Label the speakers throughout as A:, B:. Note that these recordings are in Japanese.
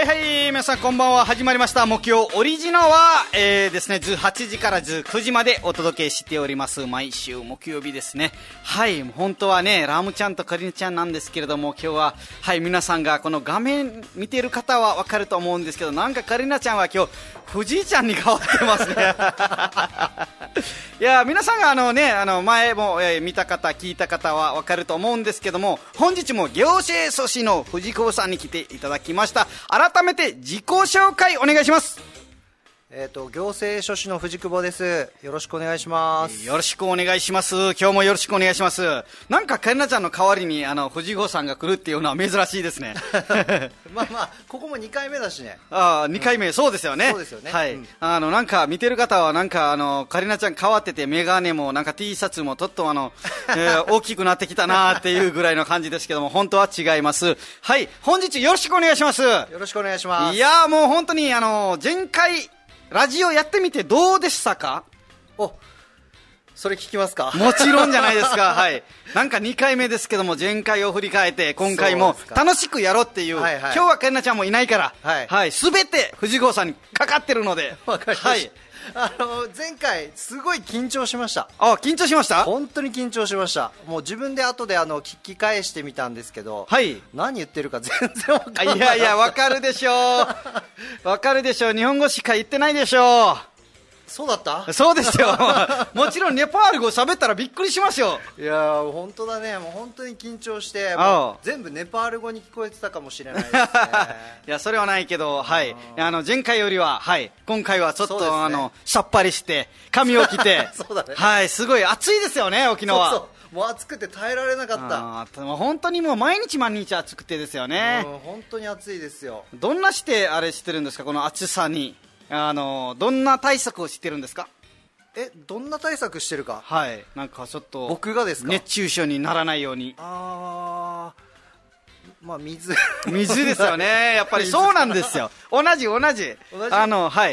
A: はいはい、皆さんこんばんは。始まりました木曜オリジナは、ですね、18時から19時までお届けしております。毎週木曜日ですね。はい、本当はね、ラムちゃんとカリナちゃんなんですけれども、今日は、はい、皆さんがこの画面見ている方はわかると思うんですけど、なんかカリナちゃんは今日、藤井ちゃんに変わってますね。いや、皆さんが前も、見た方、聞いた方はわかると思うんですけども、本日も行政書士の藤子さんに来ていただきました。改めて自己紹介お願いします。
B: 行政書士の藤久保です。よろしくお願いします。
A: よろしくお願いします。今日もよろしくお願いします。なんかカリナちゃんの代わりに藤子さんが来るっていうのは珍しいですね。
B: まあここも2回目だしね。
A: 2回目、そうですよね。
B: そうですよね。
A: はい。なんか見てる方はなんかカリナちゃん変わってて、メガネもなんか T シャツもちょっと大きくなってきたなっていうぐらいの感じですけども、本当は違います。はい。本日よろしくお願いします。よ
B: ろしくお願いします。
A: いやーもう本当に前回ラジオやってみてどうでしたか？
B: それ聞きますか？
A: もちろんじゃないですか。はい。なんか2回目ですけども、前回を振り返って今回も楽しくやろうっていう、はいはい、今日はカリナちゃんもいないから、はい、全て藤子さんにかかってるので。
B: わかりました。はい。前回すごい緊張しました。
A: 緊張しました？
B: 本当に緊張しました。もう自分で後で聞き返してみたんですけど、
A: はい、
B: 何言ってるか全然わからない。
A: いやいや、わかるでしょう。わかるでしょう。日本語しか言ってないでしょう。
B: そうだった？
A: そうですよ。もちろんネパール語喋ったらびっくりしますよ。
B: いやー、本当だね。もう本当に緊張して、もう全部ネパール語に聞こえてたかもしれないですね。
A: いや、それはないけど、はい。前回よりは、はい。今回はちょっと、さっぱりして、髪を着て、
B: そうだね。
A: はい。すごい暑いですよね、沖縄。
B: そうもう暑くて耐えられなかった。
A: 本当にもう毎日暑くてですよね。
B: 本当に暑いですよ。
A: どんなしてあれしてるんですか、この暑さに。どんな対策をしてるんですか？
B: どんな対策してるか。
A: はい。なんかちょっと
B: 僕がですか？
A: 熱中症にならないように。
B: まあ水
A: ですよね。やっぱりそうなんですよ。同じはい、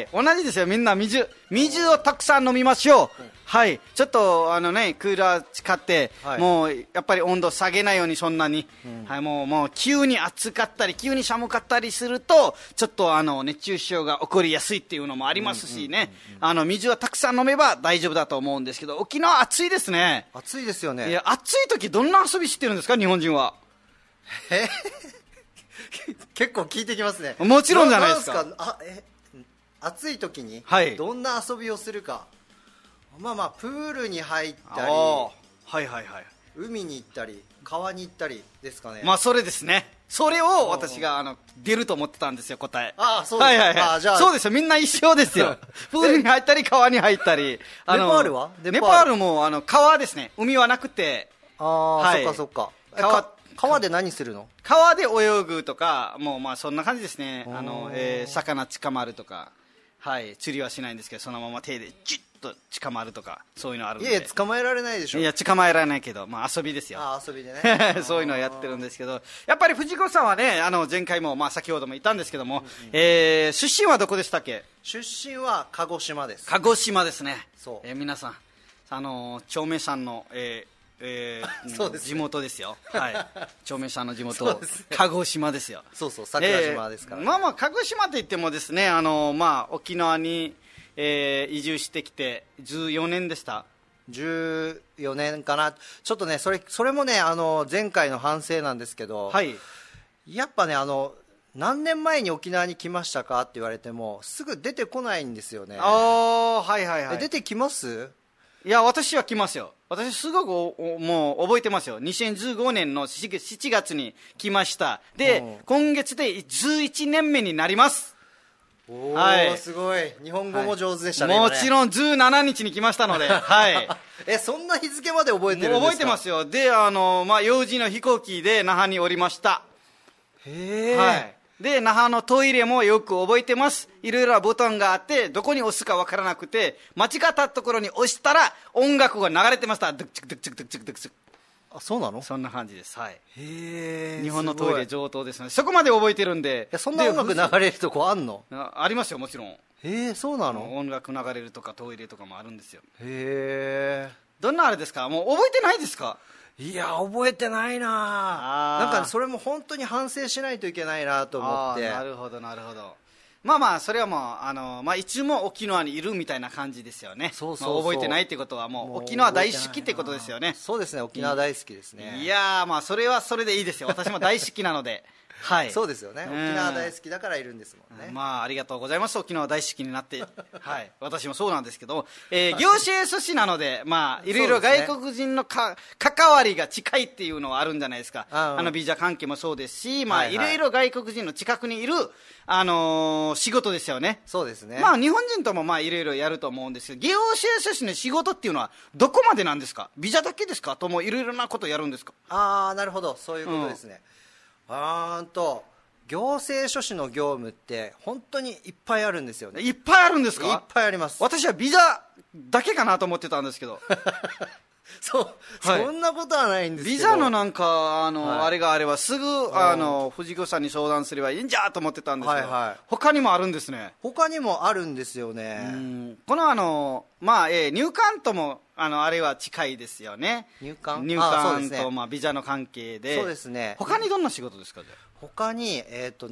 A: 同じですよ。みんな水をたくさん飲みましょう。はい。ちょっとクーラー使って、はい、もうやっぱり温度下げないように、そんなに、はい、もう急に暑かったり急に寒かったりすると、ちょっと熱中症が起こりやすいっていうのもありますしね。水はたくさん飲めば大丈夫だと思うんですけど、沖縄暑いですね。
B: 暑いですよね。
A: いや、暑い時どんな遊びしてるんですか、日本人は。
B: 結構聞いてきますね。
A: もちろんじゃないですか。
B: 暑い時にどんな遊びをするか。プールに入ったり、海に行ったり川に行ったりですかね。
A: それですね。それを私が出ると思ってたんですよ、答え。
B: そうですか。
A: じゃあそうですよ、みんな一緒ですよ。プールに入ったり川に入ったり。
B: ネパールは？
A: ネパールも川ですね。海はなくて。
B: そっか。川で何するの？
A: 川で泳ぐとか、そんな感じですね。魚捕まるとか、はい、釣りはしないんですけど、そのまま手でチュッと捕まるとか、そういうのあるんで。
B: いや、捕まえられないでしょ。
A: いや、捕まえられないけど、遊びですよ。
B: 遊びでね。
A: そういうのをやってるんですけど、やっぱり藤子さんはね、前回も先ほども言ったんですけども、出身はどこでしたっけ？
B: 出身は鹿児島です。
A: 鹿児島ですね。
B: そう。
A: 皆さん、長命さんの、そうですね、地元ですよ。はい。長命さんの地元、鹿児島ですよ。
B: そう、桜島ですから、
A: ね。鹿児島といってもですね、沖縄に、移住してきて14年でした。
B: 14年かな。ちょっとね、それもね、前回の反省なんですけど、
A: はい。
B: やっぱね、何年前に沖縄に来ましたかって言われてもすぐ出てこないんですよね。出てきます？
A: いや、私は来ますよ。私すごくもう覚えてますよ。2015年の7月に来ました。で、今月で11年目になります。
B: すごい。日本語も上手でしたね。
A: もちろん17日に来ましたので。はい。
B: そんな日付まで覚えてるんですか？
A: 覚えてますよ。で、幼児の飛行機で那覇におりました。はい。で、那覇のトイレもよく覚えてます。いろいろなボタンがあって、どこに押すかわからなくて、間違ったところに押したら音楽が流れてました。ドゥクチクドゥクチクドゥクチクドゥクチク。
B: そうなの？
A: そんな感じです。はい。
B: 日
A: 本のトイレ上等ですね。そこまで覚えてるんで。
B: そんな音楽流れるとこあんの？
A: ありますよ、もちろん。
B: そうなの？
A: 音楽流れるとかトイレとかもあるんですよ。 どんなあれですか？もう覚えてないですか？
B: いや覚えてないな。なんかそれも本当に反省しないといけないなと思って。
A: なるほどなるほど。まあまあそれはもういつも沖縄にいるみたいな感じですよね。
B: そうそうそう、
A: まあ、覚えてないってことはもう沖縄大好きってことですよね。
B: そうですね、沖縄大好きですね。
A: いやまあそれはそれでいいですよ。私も大好きなのではい、
B: そうですよね、沖縄大好きだからいるんですもんね。
A: まあありがとうございます。沖縄大好きになってはい私もそうなんですけど、行政書士なのでまあいろいろ外国人の関わりが近いっていうのはあるんじゃないですか。ビザ関係もそうですし、まあいろいろ外国人の近くにいる仕事ですよね。
B: そうですね。
A: まあ日本人ともまあいろいろやると思うんですけど、行政書士の仕事っていうのはどこまでなんですか？ビザだけですか？ともいろいろなことやるんですか？
B: なるほど、そういうことですね。行政書士の業務って本当にいっぱいあるんですよね。
A: いっぱいあるんですか？
B: いっぱいあります。
A: 私はビザだけかなと思ってたんですけど
B: そう、はい、そんなことはないんですけど、
A: ビザのなんかはい、あれがあればすぐ藤子さんに相談すればいいんじゃと思ってたんですけど、はいはい、他にもあるんですね。
B: 他にもあるんですよね。
A: このまあ入管ともあれは近いですよね。
B: 入管
A: と、まあ、ビザの関係で。
B: そうですね。
A: 他にどんな仕事ですか？じゃあ
B: 他に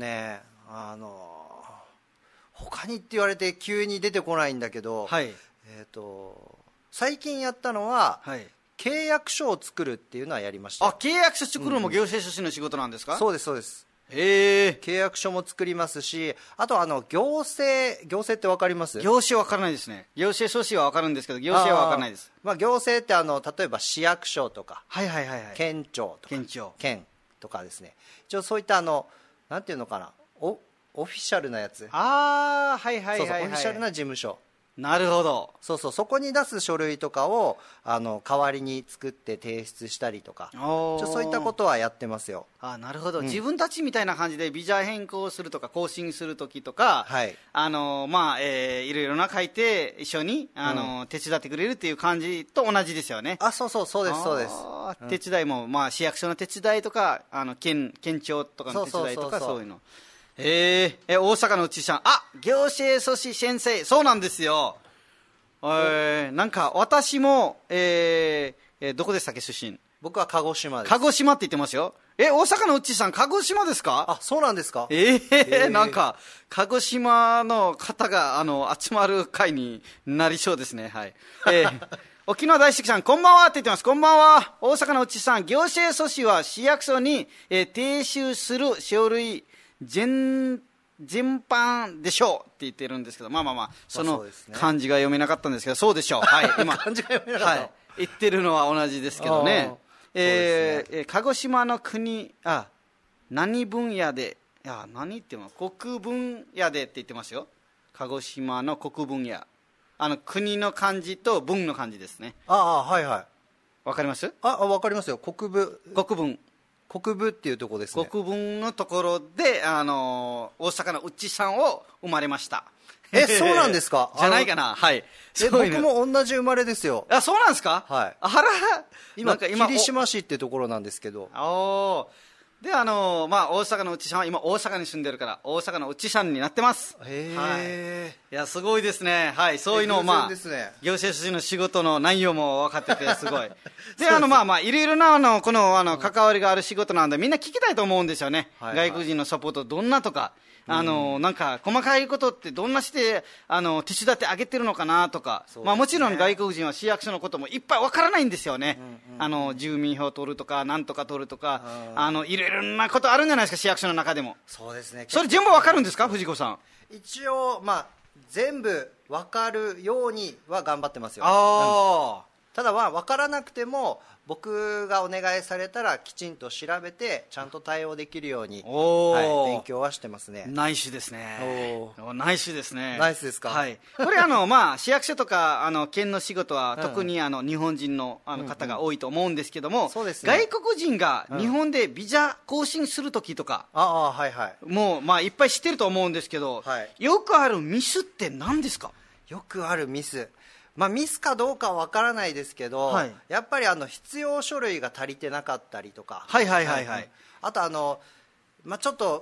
B: 他にって言われて急に出てこないんだけど、はい、最近やったのは、はい、契約書を作るっていうのはやりました。
A: 契約書作るのも行政書士の仕事なんですか？
B: そうですそうです。契約書も作りますし、あと行政って分かります？
A: 行政は分からないですね。行政書士は分かるんですけど行政は分からないです。
B: まあ、行政って例えば市役所とか、
A: はいはいはいはい、
B: 県庁とか県とかですね。一応そういったなんていうのかな、オフィシャルなやつ。
A: はいはいはいはい、
B: そうそう、オフィシャルな事務所。
A: なるほど。
B: そうそう、そこに出す書類とかを代わりに作って提出したりとか、そういったことはやってますよ。
A: なるほど、自分たちみたいな感じでビザ変更するとか更新するときとか、はい、まあいろいろな書いて一緒に手伝ってくれるっていう感じと同じですよね。
B: そうそうそうですそうです。
A: 手伝いも、まあ、市役所の手伝いとか県庁とかの手伝いとかそういうの。大阪のうちさん、行政書士先生、そうなんですよ。なんか私も、どこでしたっけ出身？
B: 僕は鹿児島です。
A: 鹿児島って言ってますよ。大阪のうちさん鹿児島ですか？
B: そうなんですか？
A: なんか鹿児島の方が集まる会になりそうですね。はい。沖縄大好きさん、こんばんはって言ってます。こんばんは。大阪のうちさん、行政書士は市役所に、提出する書類全般でしょうって言ってるんですけど、まあその漢字が読めなかったんですけど、そうでしょう。はい、今
B: 漢字が読めなかった、はい、
A: 言ってるのは同じですけどね。鹿児島の国何分野で何言っても国分野でって言ってますよ。鹿児島の国分野、国の漢字と文の漢字ですね。
B: はいはい。
A: わかります？
B: わかりますよ。国分っていうところですね。
A: 国分のところで大阪のうちさんを生まれました。
B: そうなんですか？
A: じゃないかな。はい。
B: 僕も同じ生まれですよ。
A: そうなんですか？
B: はい。今霧島市っていうところなんですけど。
A: でまあ大阪のうちさんは今大阪に住んでるから大阪のうちさんになってます。いやすごいですね。はい、そういうのを行政書士の仕事の内容も分かっててすごい。でまあいろいろなこの関わりがある仕事なんでみんな聞きたいと思うんですよね。外国人のサポートどんなとか。なんか細かいことってどんなして手伝ってあげてるのかなとか、まあ、もちろん外国人は市役所のこともいっぱいわからないんですよね。住民票取るとかなんとか取るとかいろいろなことあるんじゃないですか、市役所の中でも。
B: そうですね。
A: それ全部わかるんですか、藤子さん？
B: 一応全部わかるようには頑張ってますよ。ただわからなくても僕がお願いされたらきちんと調べてちゃんと対応できるように、勉強はしてますね。
A: ナイスですね。ナイスですね。
B: ナイスですか？
A: はい。これまあ市役所とか県の仕事は特に日本人の方が多いと思うんですけども、外国人が日本でビザ更新するときとか、もうまあいっぱい知ってると思うんですけど、よくあるミスって何ですか？
B: よくあるミス、ミスかどうかは分からないですけど、やっぱり必要書類が足りてなかったりとか、あとちょっと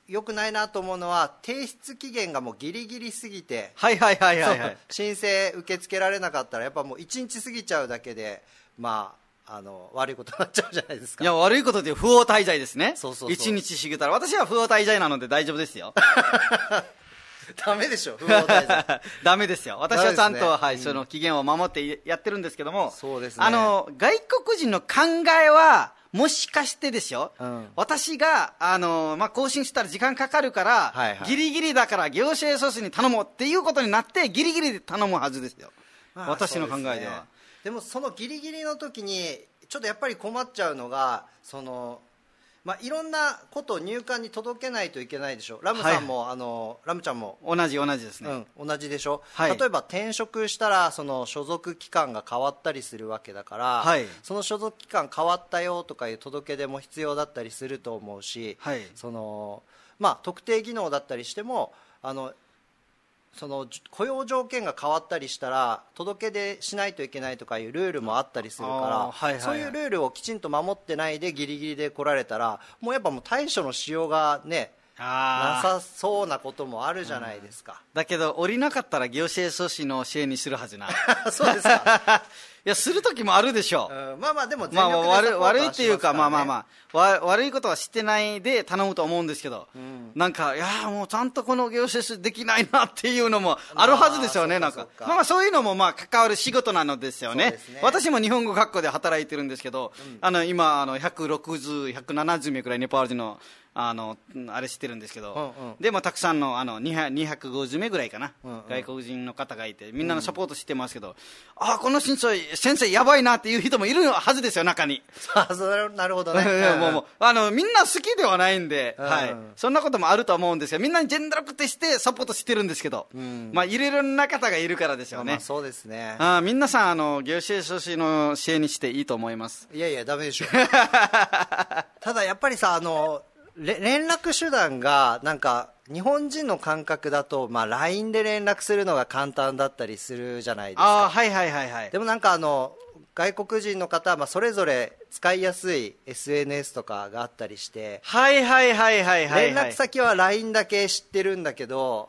B: 良くないなと思うのは提出期限がもうギリギリ過ぎて、申請受け付けられなかったらやっぱもう1日過ぎちゃうだけで悪いことになっちゃうじゃないですか。
A: いや、悪いことで不法滞在ですね。
B: そう
A: 1日過ぎたら。私は不法滞在なので大丈夫ですよ。
B: ダメでしょ、不法滞在。
A: ダメですよ。私はちゃんと、その期限を守ってやってるんですけども、
B: そうですね。
A: 外国人の考えは、もしかしてですよ、私が、更新したら時間かかるから、ギリギリだから行政組織に頼もうっていうことになって、ギリギリで頼むはずですよ。私の考えでは。
B: でもそのギリギリの時に、ちょっとやっぱり困っちゃうのが、いろんなことを入管に届けないといけないでしょ。ラムさんも、ラムちゃんも
A: 同じですね、
B: 同じでしょ、例えば転職したらその所属期間が変わったりするわけだから、その所属期間変わったよとかいう届け出も必要だったりすると思うし、特定技能だったりしてもその雇用条件が変わったりしたら届け出しないといけないとかいうルールもあったりするから、そういうルールをきちんと守ってないでギリギリで来られたらもうやっぱもう対処のしようがねなさそうなこともあるじゃないですか。
A: だけど降りなかったら行政組織の支援にするはずな。
B: そうですか。
A: いや、するときもあるでしょ
B: う。でも全力でサポートはしますからね。
A: 悪いっていうか、悪いことはしてないで頼むと思うんですけど、なんか、いやもうちゃんとこの行政できないなっていうのもあるはずですよね。なんかそういうのも関わる仕事なのですよね。私も日本語学校で働いてるんですけど、今160、170名くらいネパール人のあれ知ってるんですけど、でもたくさんの250名ぐらいかな、外国人の方がいてみんなのサポートしてますけど、この先生やばいなっていう人もいるはずですよ、中に。
B: なるほどね。
A: みんな好きではないんで、そんなこともあると思うんですよ。みんなに全力でしてサポートしてるんですけど、いろいろな方がいるからですよね。
B: そうですね。
A: 皆さん行政組織の支援にしていいと思います。
B: いやダメでしょ。ただやっぱりさ連絡手段がなんか日本人の感覚だと、LINE で連絡するのが簡単だったりするじゃないですか。でもなんか外国人の方はそれぞれ使いやすい SNS とかがあったりして、連絡先は LINE だけ知ってるんだけど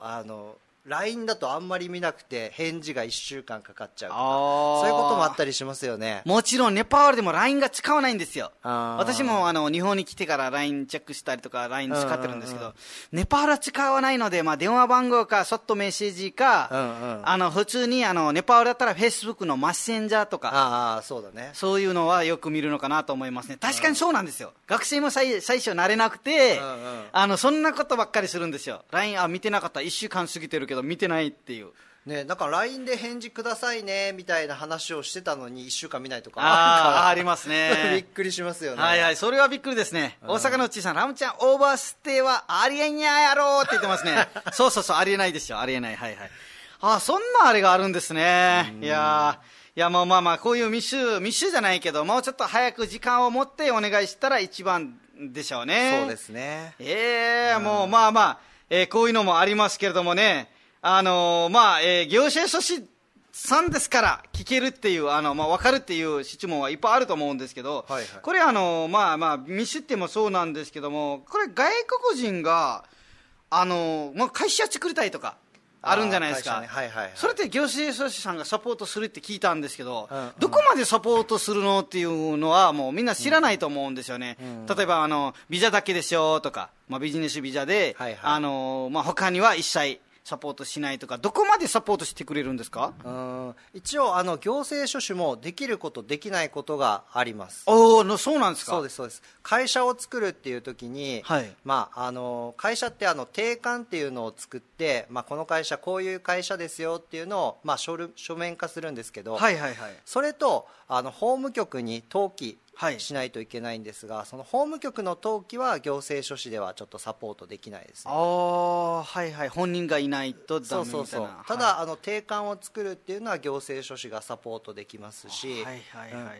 B: LINE だとあんまり見なくて返事が1週間かかっちゃうとか、そういうこともあったりしますよね。
A: もちろんネパールでも LINE が使わないんですよ。私も日本に来てから LINE チェックしたりとか LINE 使ってるんですけど、ネパールは使わないので、電話番号かソフトメッセージか、普通にネパールだったら Facebook のマッセンジャーとか、そういうのはよく見るのかなと思いますね。確かにそうなんですよ。学生も最初慣れなくて、そんなことばっかりするんですよ。 LINE 見てなかった、1週間過ぎてるけど見てないっていう
B: ね。だから LINE で返事くださいねみたいな話をしてたのに1週間見ないとか
A: ありますね。
B: びっくりしますよね。
A: それはびっくりですね。大阪のちいさん、ラムちゃんオーバーステイはありえんやろって言ってますね。そうありえないですよ、ありえない。そんなあれがあるんですね。いやもうこういう密集じゃないけど、もうちょっと早く時間を持ってお願いしたら一番でしょうね。
B: そうですね。
A: もうこういうのもありますけれどもね、行政組織さんですから聞けるっていう、分かるっていう質問はいっぱいあると思うんですけど、これミスってもそうなんですけども、これ外国人が会社作りたいとかあるんじゃないですか。それって行政組織さんがサポートするって聞いたんですけど、どこまでサポートするのっていうのはもうみんな知らないと思うんですよね。例えばビザだけでしょとか、ビジネスビザで、他には一切サポートしないとか、どこまでサポートしてくれるんですか？
B: 一応行政書士もできることできないことがあります。
A: そうなんですか？
B: そうです。会社を作るっていう時に、会社って定款っていうのを作って、この会社こういう会社ですよっていうのを、書面化するんですけど、それと法務局に登記しないといけないんですが、その法務局の登記は行政書士ではちょっとサポートできないですね。
A: 本人がいないとダメみたいな。
B: ただ定款を作るっていうのは行政書士がサポートできますし、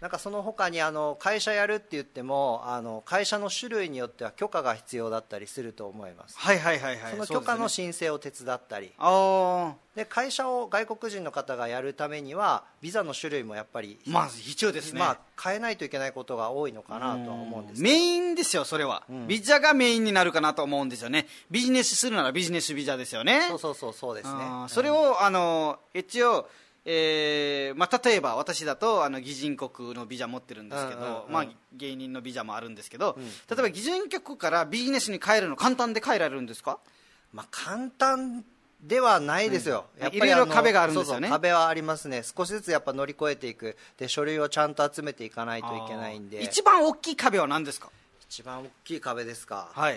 B: なんかその他に会社やるって言っても会社の種類によっては許可が必要だったりすると思います。
A: はいはいはいはい。
B: その許可の申請を手伝ったり、で会社を外国人の方がやるためにはビザの種類もやっぱり
A: まあ必要ですね。
B: 変えないといけないことが多いのかなとは思うんですけど、
A: メインですよそれは、ビザがメインになるかなと思うんですよね。ビジネスするならビジネスビザですよね。
B: そうですね。
A: それを一応例えば私だと擬人国のビザ持ってるんですけど、芸人のビザもあるんですけど、例えば擬人国からビジネスに変えるの簡単で変えられるんですか？
B: 簡単ではないですよ、やっぱり
A: いろいろ壁があるんですよね。
B: 壁はありますね。少しずつやっぱ乗り越えていく。で書類をちゃんと集めていかないといけないんで。
A: 一番大きい壁は何ですか？
B: 一番大きい壁ですか？
A: はい。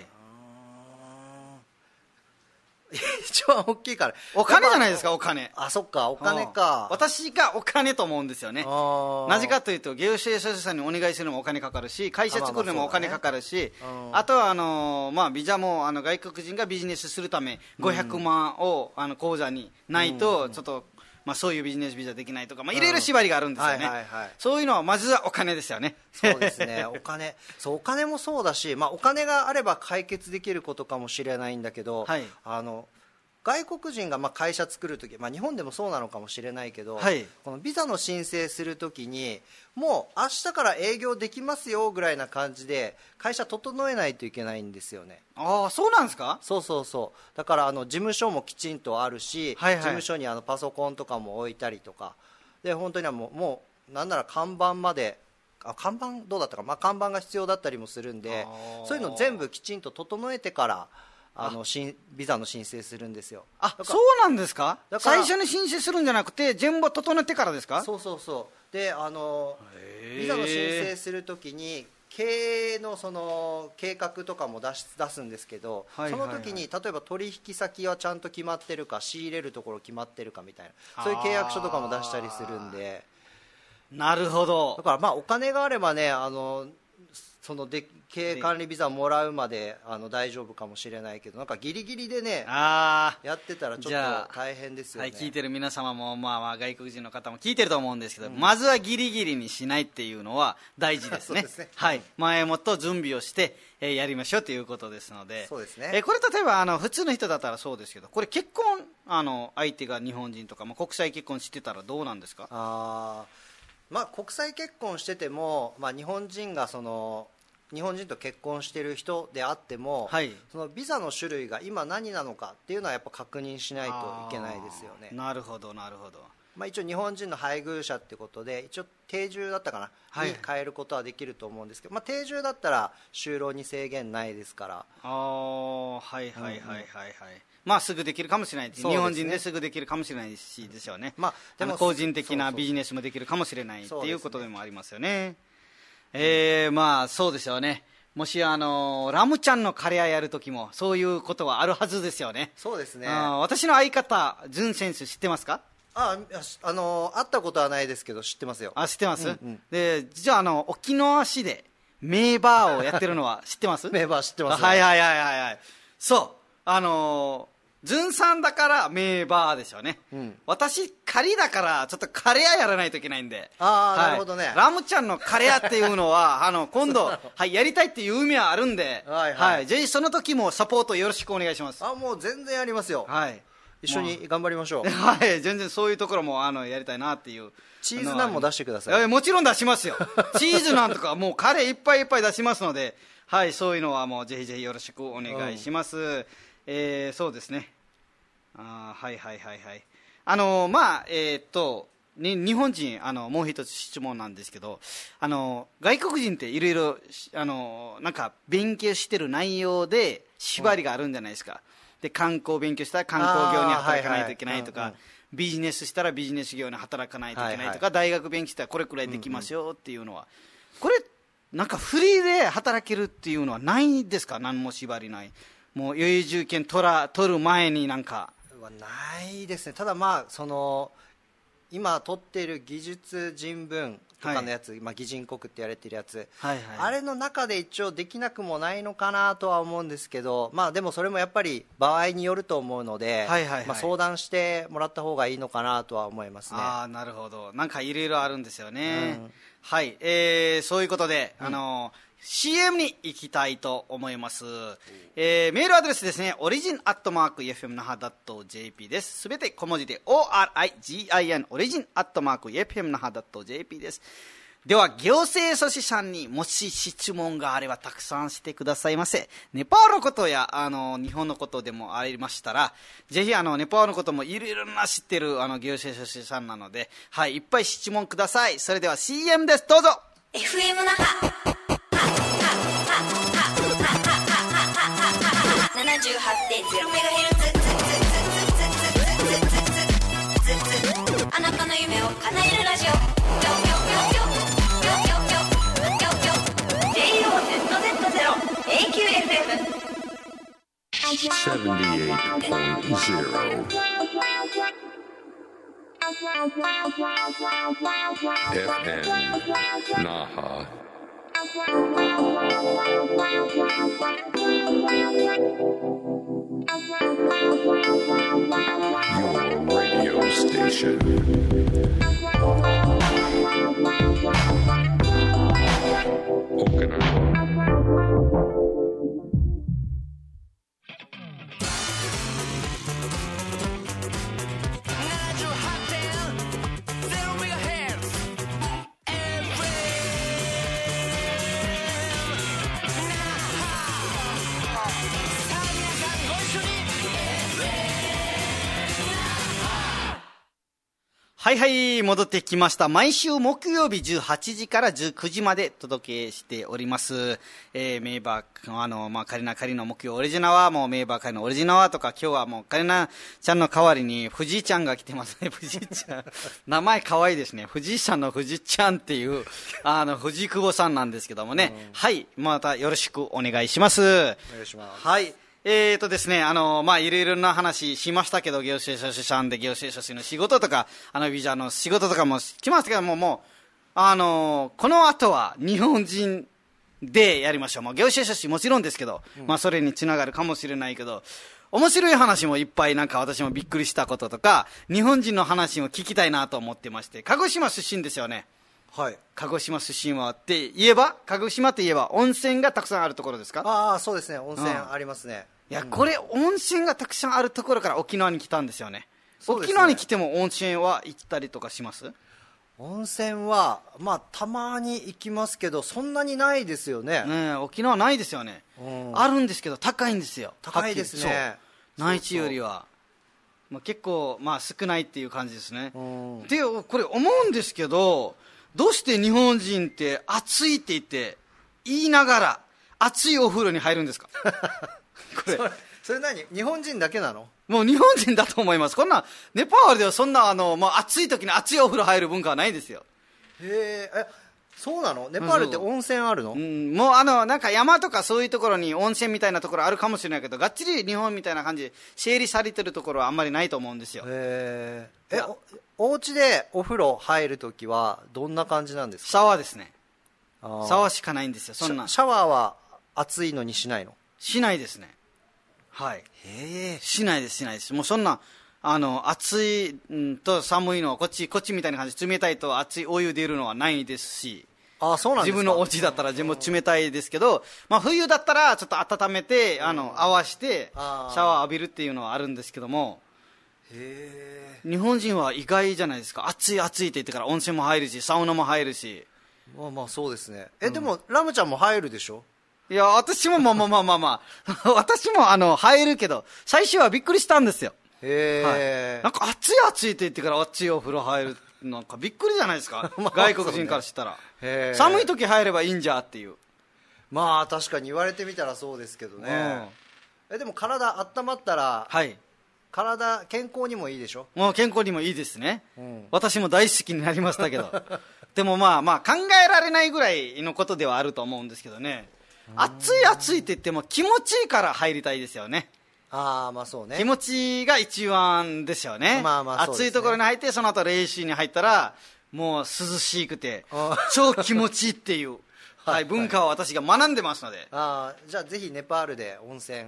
B: 一番大きいから
A: お金じゃないですか。お金。
B: そっか、お金か。
A: 私がお金と思うんですよね。なぜかというと行政書士さんにお願いするのもお金かかるし、会社作るのもお金かかるし、あとはビザも外国人がビジネスするため500万を口座にないとちょっとそういうビジネスビザできないとか、いろいろ縛りがあるんですよね。そういうのはまずはお金ですよね。
B: そうですね。お金もそうだし、お金があれば解決できることかもしれないんだけど、外国人が会社作るとき、日本でもそうなのかもしれないけど、このビザの申請するときにもう明日から営業できますよぐらいな感じで会社整えないといけないんですよね。
A: そうなんですか？
B: そうだから事務所もきちんとあるし、事務所にパソコンとかも置いたりとかで、本当にはもうなんなら看板まで看板どうだったか、看板が必要だったりもするんで、そういうの全部きちんと整えてからビザの申請するんですよ。
A: そうなんですか？最初に申請するんじゃなくて全部整えてからですか？
B: そうでビザの申請するときに経営のその計画とかも出すんですけど、その時に例えば取引先はちゃんと決まってるか、仕入れるところ決まってるかみたいな、そういう契約書とかも出したりするんで。
A: なるほど。
B: だからお金があればね、その経営管理ビザもらうまで大丈夫かもしれないけど、なんかギリギリでねやってたらちょっと大変ですよね。
A: 聞いてる皆様も外国人の方も聞いてると思うんですけど、まずはギリギリにしないっていうのは大事ですね。前もって準備をしてやりましょうということですので。
B: そうですね。
A: これ例えば普通の人だったらそうですけど、これ結婚相手が日本人とか国際結婚してたらどうなんですか？
B: 国際結婚してても、日本人と結婚している人であっても、そのビザの種類が今何なのかっていうのはやっぱ確認しないといけないですよね。
A: なるほどなるほど。
B: 一応日本人の配偶者ってことで一応定住だったかな、に変えることはできると思うんですけど、定住だったら就労に制限ないですから。
A: すぐできるかもしれないです。日本人ですぐできるかもしれないしですよね。でも個人的なビジネスもできるかもしれないっていうことでもありますよね。そうですよね。もしラムちゃんのカレーやるときもそういうことはあるはずですよね。
B: そうですね。
A: 私の相方ジュン選手知ってますか？
B: 会ったことはないですけど知ってますよ。
A: 知ってます。で実は沖縄市で名バーをやってるのは知ってます？
B: 名バー知ってます。
A: そうズンさんだから名バーですよね。私カリだからちょっとカレー屋やらないといけないんで。
B: なるほどね。
A: ラムちゃんのカレー屋っていうのは今度やりたいっていう意味はあるんで、ぜひその時もサポートよろしくお願いします。
B: もう全然やりますよ。一緒に頑張りましょう。
A: 全然そういうところもやりたいなっていう。
B: チーズナンも出してください。
A: もちろん出しますよ。チーズナンとかもうカレーいっぱいいっぱい出しますので、そういうのはもうぜひぜひよろしくお願いします。そうですね。日本人もう一つ質問なんですけど、外国人っていろいろなんか勉強してる内容で縛りがあるんじゃないですか。で観光勉強したら観光業に働かないといけないとか、ビジネスしたらビジネス業に働かないといけないとか、大学勉強したらこれくらいできますよっていうのは、これなんかフリーで働けるっていうのはないですか？何も縛りない。もう永住権取る前になんか
B: ないですね。ただ今取っている技術人文とかのやつ、擬人国って言われてるやつ、あれの中で一応できなくもないのかなとは思うんですけど、でもそれもやっぱり場合によると思うので、相談してもらった方がいいのかなとは思いますね。
A: なるほど。なんかいろいろあるんですよね。 はい、そういうことで、CM に行きたいと思います。メールアドレスですね、origin@fmnaha.jp です。すべて小文字で origin、origin@fmnaha.jp です。では、行政書士さんにもし質問があればたくさんしてくださいませ。ネパールのことや、日本のことでもありましたら、ぜひ、ネパールのこともいろいろな知ってる、行政書士さんなので、はい、いっぱい質問ください。それでは CM です。どうぞ。
C: FM 那覇 78.0MHz あなたの夢を叶えるラジオJOZZ0AQFM
D: 78.0 FM Naha. Your radio station. Okinawa.
A: はいはい、戻ってきました。毎週木曜日18時から19時まで届けしております。メイバー、カリナカリの木曜オリジナはもうメイバーカリのオリジナはとか、今日はもうカリナちゃんの代わりに藤井ちゃんが来てますね。藤井ちゃん。名前可愛いですね。藤井さんの藤井ちゃんっていう、藤井久保さんなんですけどもね。はい、またよろしくお願いします。お
B: 願いします。
A: はい。ですね、いろいろな話しましたけど、行政書士さんで行政書士の仕事とか、ビザの仕事とかもしましたけども、この後は日本人でやりましょう。もう行政書士もちろんですけど、それにつながるかもしれないけど、面白い話もいっぱいなんか私もびっくりしたこととか、日本人の話も聞きたいなと思ってまして、鹿児島出身ですよね。
B: はい。
A: 鹿児島出身はって言えば、鹿児島って言えば温泉がたくさんあるところですか？
B: ああ、そうですね。温泉ありますね。
A: いや、これ温泉がたくさんあるところから沖縄に来たんですよね。
B: そうですね。
A: 沖縄に来ても温泉は行ったりとかします？
B: 温泉はたまに行きますけど、そんなにないですよね。
A: 沖縄ないですよね。あるんですけど高いんですよ。
B: 高いですね。
A: 内地よりは結構少ないっていう感じですね。で、これ思うんですけど、どうして日本人って暑いって言いながら熱いお風呂に入るんですか？
B: それ何？日本人だけなの？
A: もう日本人だと思います。こんなネパールではそんな暑い時に熱いお風呂入る文化はないですよ。
B: へえ、そうなの？ネパールって温泉あるの？
A: もうなんか山とかそういうところに温泉みたいなところあるかもしれないけど、がっちり日本みたいな感じで整理されてるところはあんまりないと思うんですよ。
B: お家でお風呂入るときはどんな感じなんですか？
A: シャワーですね。シャワーしかないんですよ。そんな
B: シャワーは暑いのにしないの？
A: しないですね。はい。しないです。もうそんな暑いと寒いのこっちみたいな感じで冷たいと熱いお湯出るのはないですし。
B: そうなんですか？
A: 自分のお家だったら全部冷たいですけど、冬だったらちょっと温めて合わしてシャワー浴びるっていうのはあるんですけども、日本人は意外じゃないですか。暑いって言ってから温泉も入るしサウナも入るし。
B: そうですね。でもラムちゃんも入るでしょ？
A: いや、私も私も入るけど最初はびっくりしたんですよ。なんか暑いって言ってから熱いお風呂入る、なんかびっくりじゃないですか。外国人からしたら、寒い時入ればいいんじゃっていう。
B: 確かに言われてみたらそうですけどね。でも体温まったら、体健康にもいいでしょ？
A: もう健康にもいいですね。私も大好きになりましたけどでも考えられないぐらいのことではあると思うんですけどね。暑いって言っても気持ちいいから入りたいですよね。
B: そうね。
A: 気持ちが一番ですよね。
B: そうですね。
A: 暑いところに入ってその後冷水に入ったらもう涼しくて超気持ちいいっていう文化を私が学んでますので。
B: じゃあぜひネパールで温泉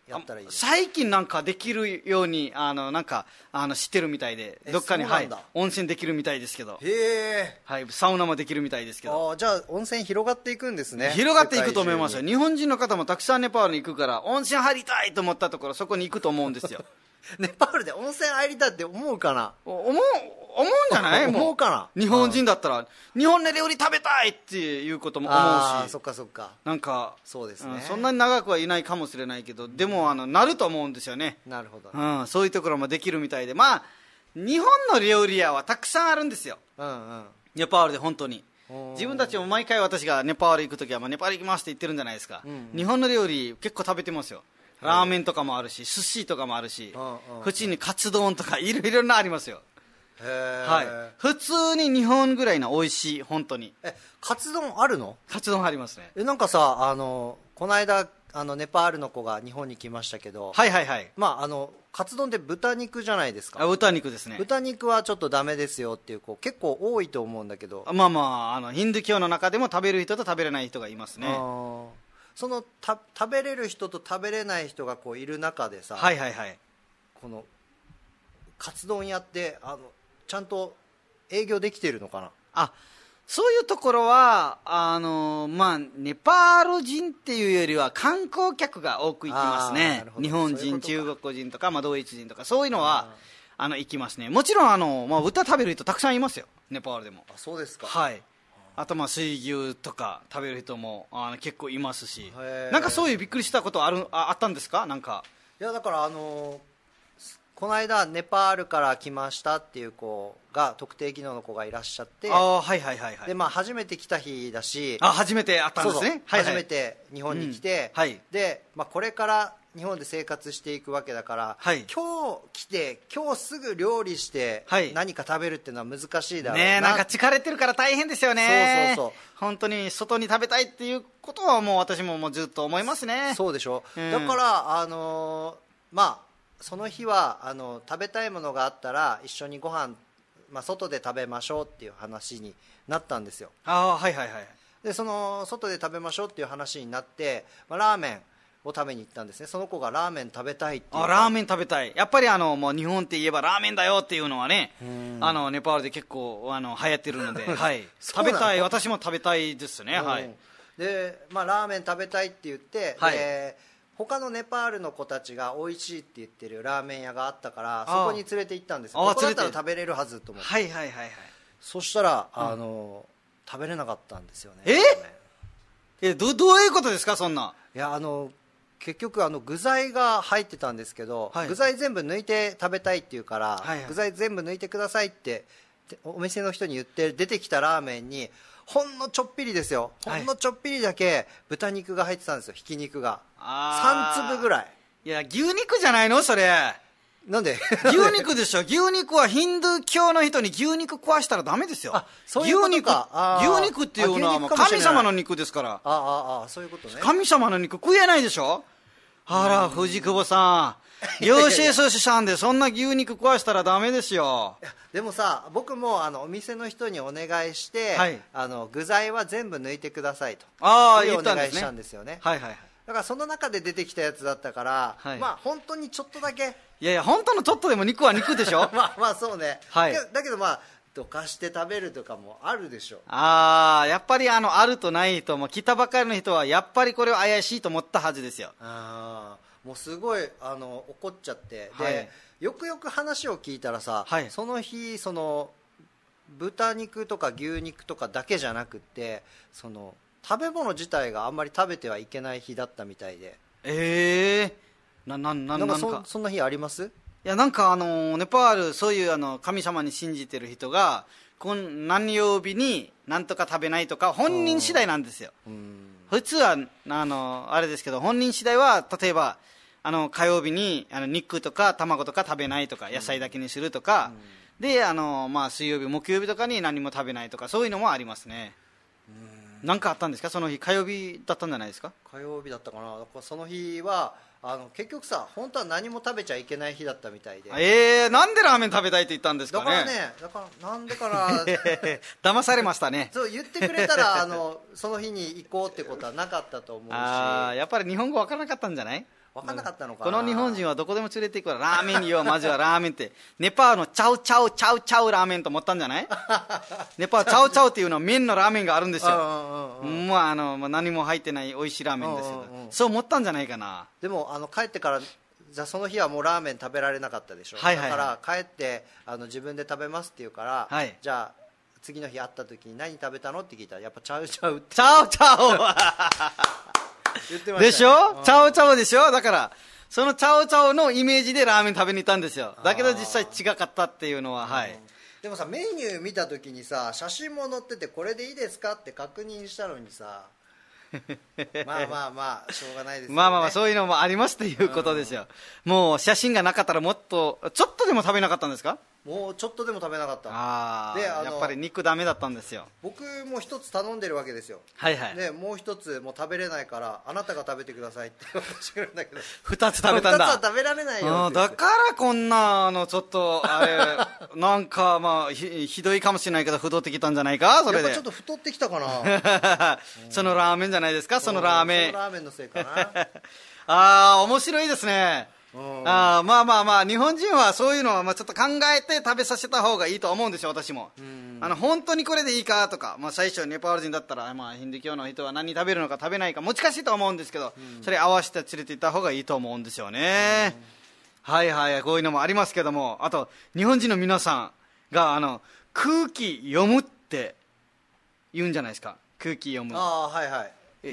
B: やったらいい。
A: 最近なんかできるようになんか知ってるみたいで、どっかに、はい、温泉できるみたいですけど、
B: へえ、
A: はい、サウナもできるみたいですけど、
B: じゃあ温泉広がっていくんですね。
A: 広がっていくと思いますよ。日本人の方もたくさんネパールに行くから、温泉入りたいと思ったところそこに行くと思うんですよ。
B: ネパールで温泉入りたいって思うかな。
A: 思うんじゃない？
B: 思うかな。
A: 日本人だったら日本の料理食べたいっていうことも思うし、
B: そっかそっか。
A: なんか
B: そうですね、
A: そんなに長くはいないかもしれないけど、でもなると思うんですよね。
B: なるほど、
A: そういうところもできるみたいで、まあ日本の料理屋はたくさんあるんですよ、ネパールで。本当に自分たちも毎回私がネパール行くときは、ネパール行きますって言ってるんじゃないですか、日本の料理結構食べてますよ。ラーメンとかもあるし、寿司とかもあるし、普通にカツ丼とかいろいろなありますよ。はい、普通に日本ぐらいの美味しい、本当に。
B: カツ丼あるの？
A: カツ丼ありますね。
B: なんかさ、この間ネパールの子が日本に来ましたけど、
A: はいはいはい、
B: まあカツ丼って豚肉じゃないですか。
A: 豚肉ですね。
B: 豚肉はちょっとダメですよっていう子結構多いと思うんだけど、
A: まあまあヒンドゥー教の中でも食べる人と食べれない人がいますね。
B: その食べれる人と食べれない人がこういる中でさ、
A: はいはいはい、
B: このカツ丼屋ってちゃんと営業できてるのかな。
A: そういうところはまあネパール人っていうよりは観光客が多く行きますね。日本人、中国人とか、まあ、ドイツ人とかそういうのは行きますね。もちろんまあ、豚食べる人たくさんいますよ、ネパールでも。
B: そうですか。
A: はい。あとまあ水牛とか食べる人も結構いますし、なんかそういうびっくりしたことあったんですか？なんか。
B: いやだからこの間ネパールから来ましたっていう子が、特定技能の子がいらっしゃって、
A: はいはいはいはい、
B: でまあ初めて来た日だし、
A: 初めて会ったんですね。
B: そう初めて日本に来て、でまあこれから日本で生活していくわけだから、今日来て今日すぐ料理して何か食べるっていうのは難しいだろうな、
A: ね。なんか疲れてるから大変ですよね。
B: そう
A: 本当に外に食べたいっていうことはもう私もずっと思いますね。
B: そうでしょ、だからまあその日は食べたいものがあったら一緒にご飯、まあ、外で食べましょうっていう話になったんですよ。
A: はいはいはい。
B: でその外で食べましょうっていう話になって、まあ、ラーメンを食べに行ったんですね。その子がラーメン食べたいっていう。
A: ラーメン食べたい。やっぱりもう日本って言えばラーメンだよっていうのはね、ネパールで結構流行ってるので、はい、食べたい。私も食べたいですね。はい。
B: で、まあ、ラーメン食べたいって言って、で他のネパールの子たちが美味しいって言ってるラーメン屋があったから、そこに連れて行ったんですよ。ここだったら食べれるはずと思って。
A: はいはいはいはい。
B: そしたら食べれなかったんですよ
A: ど
B: ね。
A: ういうことですか？そんな。
B: いや結局具材が入ってたんですけど、具材全部抜いて食べたいって言うから、具材全部抜いてくださいってお店の人に言って出てきたラーメンにほんのちょっぴりですよ、ほんのちょっぴりだけ豚肉が入ってたんですよ。ひき肉が3粒ぐらい。
A: いや牛肉じゃないのそれ。
B: なんで？
A: 牛肉でしょ。牛肉はヒンドゥー教の人に牛肉食わしたらダメですよ。
B: そういうことか。
A: 牛肉っていうのはもう神様の肉ですから。
B: そういうことね。
A: 神様の肉食えないでしょ。あら藤久保さん、領収書士さんでそんな牛肉食わしたらダメですよ。
B: でもさ、僕もお店の人にお願いして、具材は全部抜いてくださいというお願いしたんですよね。だからその中で出てきたやつだったから、まあ本当にちょっとだけ。
A: いやいや、本当のちょっとでも肉は肉でしょ。
B: まあそうね、だけどまあどかして食べるとかもあるでしょ。
A: やっぱりあるとない人も来たばかりの人はやっぱりこれは怪しいと思ったはずですよ。
B: もうすごい怒っちゃって、でよくよく話を聞いたらさ、その日豚肉とか牛肉とかだけじゃなくって食べ物自体があんまり食べてはいけない日だったみたいで。なんかそんな日あります？
A: いやなんかネパールそういう神様に信じてる人が何曜日に何とか食べないとか本人次第なんですよ。普通はあれですけど、本人次第は例えば火曜日に肉とか卵とか食べないとか、野菜だけにするとか、でまあ、水曜日木曜日とかに何も食べないとか、そういうのもありますね。何かあったんですか？その日火曜日だったんじゃないですか？
B: 火曜日だったかな。だからその日は結局さ、本当は何も食べちゃいけない日だったみたいで。
A: なんでラーメン食べたいと言ったんですかね。
B: だからなんでかな
A: 騙されましたね。
B: そう言ってくれたらその日に行こうってことはなかったと思うし。
A: やっぱり日本語わからなかったんじゃない？
B: 分かんなかったのかな。
A: この日本人はどこでも連れて行くからラーメンによ、まずはラーメンってネパールのチャウチャウチャウチャウラーメンと思ったんじゃないネパールチャウチャウっていうのは麺のラーメンがあるんですよ。まあ何も入ってない美味しいラーメンですよ。そう思ったんじゃないかな。
B: でも帰ってからじゃあその日はもうラーメン食べられなかったでしょ、
A: はいはいはい、
B: だから帰って自分で食べますって言うから、
A: はい、
B: じゃあ次の日会った時に何食べたのって聞いたらやっぱチャウチャウって
A: チャウチャウ
B: 言ってました、ね、
A: でしょ、チャウチャウでしょ。だからそのチャウチャウのイメージでラーメン食べに行ったんですよ。だけど実際違かったっていうのは、はい。
B: でもさ、メニュー見た時にさ、写真も載っててこれでいいですかって確認したのにさまあまあまあしょうがないですよね。
A: まあまあまあそういうのもありますということですよ。もう写真がなかったらもっとちょっとでも食べなかったんですか。
B: もうちょっとでも食べなかった。で
A: やっぱり肉ダメだったんですよ。
B: 僕も一つ頼んでるわけですよ。
A: はいはい。
B: でもう一つもう食べれないからあなたが食べてくださいって私が言うんだけど
A: 2つ食べたんだ。
B: 2つは食べられないよ。
A: だからこんなちょっとあれなんかまあ ひどいかもしれないけど太ってきたんじゃないか。それで
B: やっぱちょっと太ってきたかな
A: そのラーメンじゃないですか。そのラーメン、
B: そのラーメンのせいかな
A: 面白いですね。まあまあまあ日本人はそういうのはちょっと考えて食べさせた方がいいと思うんですよ。私も本当にこれでいいかとか、最初ネパール人だったら、ヒンドゥー教の人は何食べるのか食べないか難しいと思うんですけど、それ合わせて連れて行った方がいいと思うんですよね。はいはい、こういうのもありますけども、あと日本人の皆さんが空気読むって言うんじゃないですか。空気読む。
B: はいはい、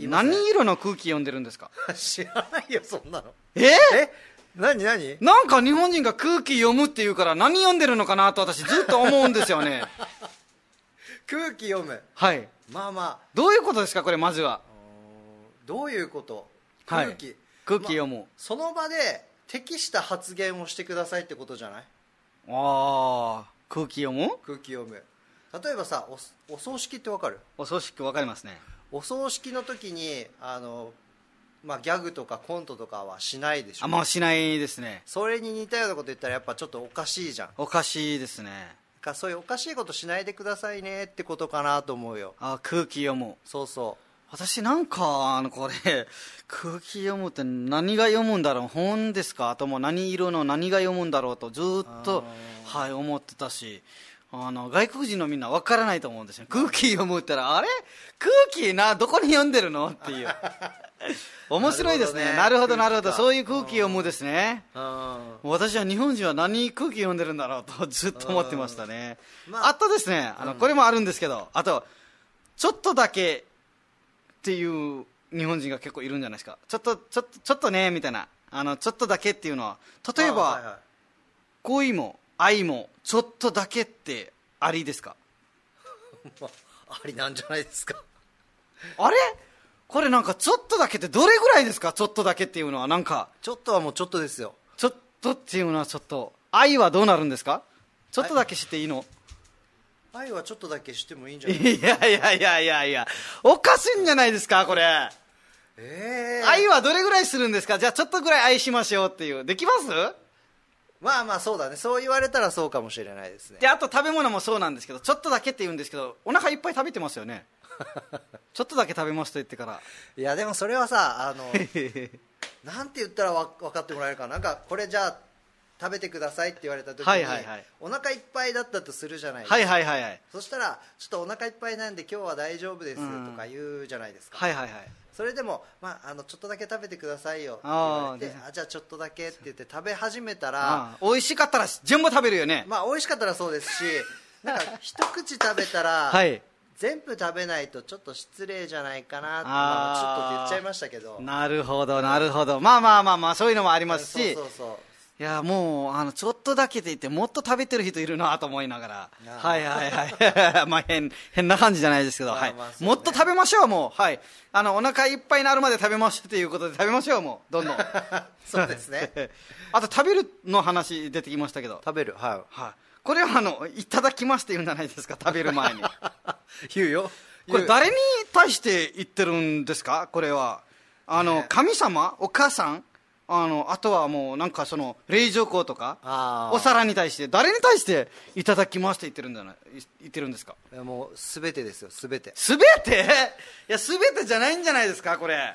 A: 何色の空気読んでるんですか
B: 知らないよそんなの。何
A: なんか日本人が空気読むって言うから何読んでるのかなと私ずっと思うんですよね
B: 空気読む、
A: はい、
B: まあまあ
A: どういうことですかこれ。まずは
B: どういうこと。空気読む、その場で適した発言をしてくださいってことじゃない。
A: 空気読む。
B: 空気読む。例えばさ、お葬式ってわかる。
A: お葬式わかりますね。
B: お葬式の時にギャグとかコントとかはしないでしょ。
A: もうしないですね。
B: それに似たようなこと言ったらやっぱちょっとおかしいじゃん。
A: おかしいですね。
B: そういうおかしいことしないでくださいねってことかなと思うよ。
A: 空気読む。
B: そうそう。
A: 私なんかこれ空気読むって何が読むんだろう。本ですか。あともう何色の何が読むんだろうとずっと思ってたし、外国人のみんな分からないと思うんですよ。空気読むって言ったらあれ空気どこに読んでるのっていう面白いですね。なるほどなるほど、そういう空気読むですね。私は日本人は何空気読んでるんだろうとずっと思ってましたね。あとですね、これもあるんですけど、あとちょっとだけっていう日本人が結構いるんじゃないですか。ちょっとねみたいな、ちょっとだけっていうのは、例えば、恋も愛もちょっとだけってありですか
B: ありなんじゃないですか。
A: あれこれなんかちょっとだけってどれぐらいですか。ちょっとだけっていうのはなんか
B: ちょっとはもうちょっとですよ。
A: ちょっとっていうのはちょっと。愛はどうなるんですか。ちょっとだけしていいの。
B: 愛はちょっとだけしてもいいんじゃない
A: ですか。いやおかしいんじゃないですかこれ。愛はどれぐらいするんですか。じゃあちょっとぐらい愛しましょうっていう。できます。
B: まあまあそうだね。そう言われたらそうかもしれないですね。
A: であと食べ物もそうなんですけど、ちょっとだけって言うんですけど、お腹いっぱい食べてますよねちょっとだけ食べますと言ってから。
B: いやでもそれはさなんて言ったら分かってもらえるかな。なんかこれじゃあ食べてくださいって言われた時に、お腹いっぱいだったとするじゃないですか。そしたらちょっとお腹いっぱいなんで今日は大丈夫ですとか言うじゃないですか。それでも、ちょっとだけ食べてくださいよって言われて、じゃあちょっとだけって言って食べ始めたら、
A: 美味しかったら全部食べるよね。
B: 美味しかったらそうですしなんか一口食べたら、全部食べないとちょっと失礼じゃないかなって、ちょっと言っちゃいましたけど。なるほど
A: なるほど。まあそういうのもありますし、いやもうちょっとだけで言ってもっと食べてる人いるなと思いながら、変な感じじゃないですけど、もっと食べましょう。もうお腹いっぱいになるまで食べましょうということで食べましょう。もうどんどん
B: そうですね
A: あと食べるの話出てきましたけど、
B: 食べる、
A: これはいただきますって言うんじゃないですか。食べる前に
B: 言うよ。
A: これ誰に対して言ってるんですか。これは神様、お母さん、あとはもうなんかその冷蔵庫とかお皿に対して、誰に対していただきますって言ってるんですか。
B: もう全てですよ。全て
A: いや全てじゃないんじゃないですかこれ。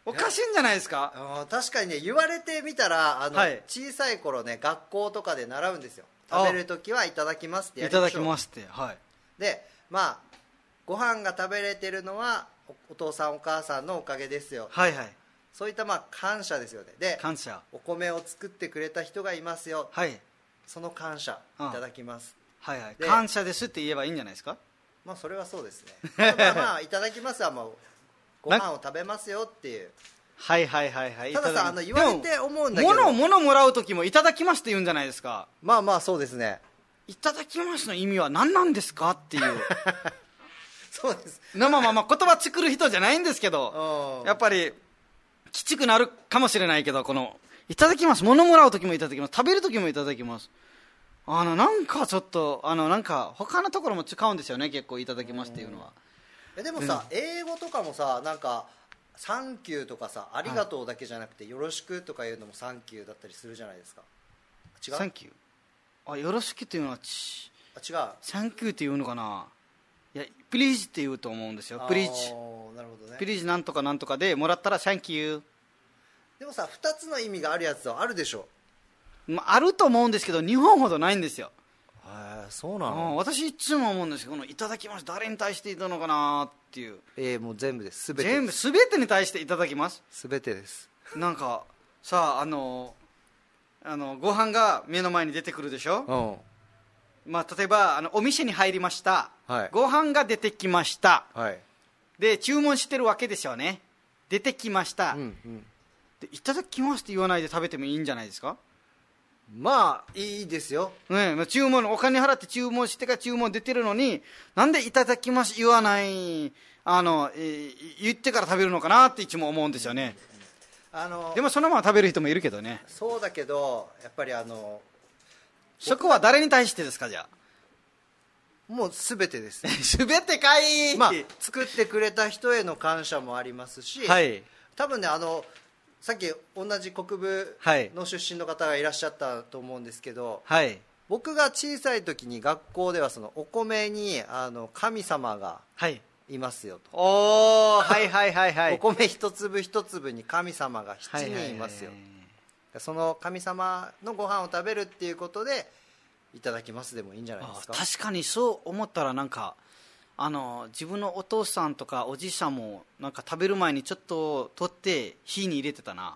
A: おかしいんじゃないですか。
B: 確かにね、言われてみたら
A: はい、
B: 小さい頃ね、学校とかで習うんですよ。食べるときはいただきますってや
A: いただ
B: りましょう。
A: きますって、はい。
B: で、まあご飯が食べれてるのはお父さんお母さんのおかげですよ、
A: はいはい。
B: そういったまあ感謝ですよね。で、
A: 感謝。
B: お米を作ってくれた人がいますよ、
A: はい。
B: その感謝いただきます。
A: はいはい。
B: で
A: 感謝ですって言えばいいんじゃないですか。
B: まあそれはそうですね。まあいただきますはもうご飯を食べますよっていう。
A: はいはいはいはい。
B: たださ、言われて思うんだけど、
A: 物もらう時もいただきますって言うんじゃないですか。
B: まあまあそうですね。
A: いただきますの意味は何なんですかっていう
B: そうです。
A: まあまあまあ言葉作る人じゃないんですけど、やっぱりきちくなるかもしれないけど、このいただきます、物もらう時もいただきます、食べる時もいただきます、なんかちょっとなんか他のところも使うんですよね、結構いただきますっていうのは。
B: でもさ、英語とかもさ、なんかサンキューとかさ、ありがとうだけじゃなくて、よろしくとかいうのもサンキューだったりするじゃないですか。違う？
A: サンキュー、よろしくっていうのは
B: 違う。
A: サンキューっていうのかな。いや、プリーズって言うと思うんですよ。プリーズ、
B: なるほどね。
A: プリーズなんとかなんとかでもらったらサンキュー。
B: でもさ、2つの意味があるやつはあるでしょ。
A: あると思うんですけど、日本ほどないんですよ。
B: そうなの？
A: 私いつも思うんですけど、このいただきます、誰に対していたのかなっていう。
B: もう全部です。全て
A: 全部、全てに対していただきます。
B: 全てです。
A: なんかさあ、ご飯が目の前に出てくるでしょ。まあ、例えばお店に入りました、
B: はい、
A: ご飯が出てきました、
B: はい、
A: で注文してるわけですよね。出てきました、でいただきますって言わないで食べてもいいんじゃないですか。
B: まあいいですよ、
A: ね、注文、お金払って注文してから注文出てるのに、なんでいただきます言わない、言ってから食べるのかなっていつも思うんですよね。でもそのまま食べる人もいるけどね。
B: そうだけど、やっぱり
A: そこは誰に対してですか。じゃあ
B: もう全てです
A: 全てかい、
B: まあ、作ってくれた人への感謝もありますし、
A: はい、
B: 多分ね、さっき同じ国部の出身の方がいらっしゃったと思うんですけど、
A: はい、
B: 僕が小さい時に学校ではそのお米に神様がいますよと、
A: はいはいはいはい
B: お米一粒一粒に神様が7人いますよ、その神様のご飯を食べるっていうことでいただきますでもいいんじゃないですか。
A: 確かにそう思ったら、なんか自分のお父さんとかおじいさんもなんか食べる前にちょっと取って火に入れてたな。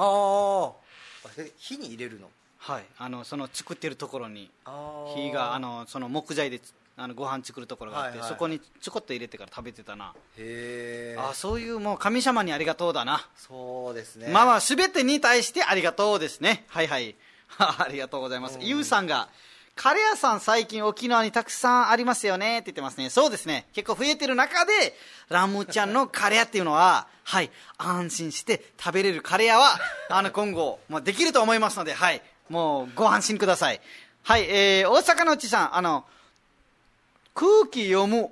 B: 火に入れるの？
A: はい、その作ってるところに火がその木材でご飯作るところがあって、そこにちょこっと入れてから食べてたな。
B: へえ。
A: そういうもう神様にありがとうだな。
B: そうですね。
A: まあまあ全てに対してありがとうですね。はいはいありがとうございます。ゆうさんがカレー屋さん最近沖縄にたくさんありますよねって言ってますね。そうですね、結構増えてる中でラムちゃんのカレー屋っていうのははい、安心して食べれるカレー屋は今後、できると思いますので、はい、もうご安心ください。はい、大阪のうちさん、空気読む、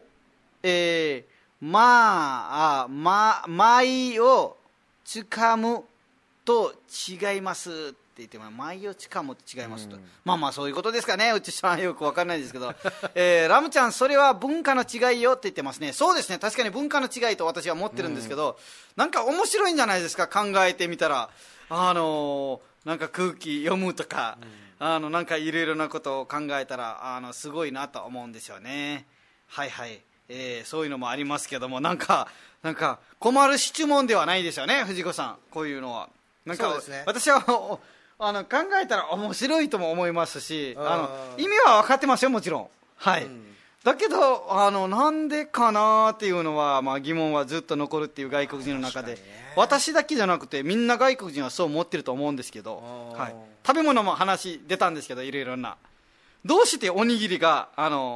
A: 舞をつかむと違いますって言ってます。舞をつかむと違いますと、まあまあそういうことですかね。うちさんよく分かんないですけど、ラムちゃんそれは文化の違いよって言ってますね。そうですね、確かに文化の違いと私は思ってるんですけど、なんか面白いんじゃないですか、考えてみたら。なんか空気読むとか、なんかいろいろなことを考えたらすごいなと思うんですよね。はいはい、そういうのもありますけども、なんか困る質問ではないですよね、藤子さん。こういうのはなんか、ね、私は考えたら面白いとも思いますし、意味は分かってますよ、もちろん。はい、だけどなんでかなっていうのは、疑問はずっと残るっていう外国人の中で、私だけじゃなくてみんな外国人はそう思ってると思うんですけど、はい、食べ物も話出たんですけど、いろいろな、どうしておにぎりが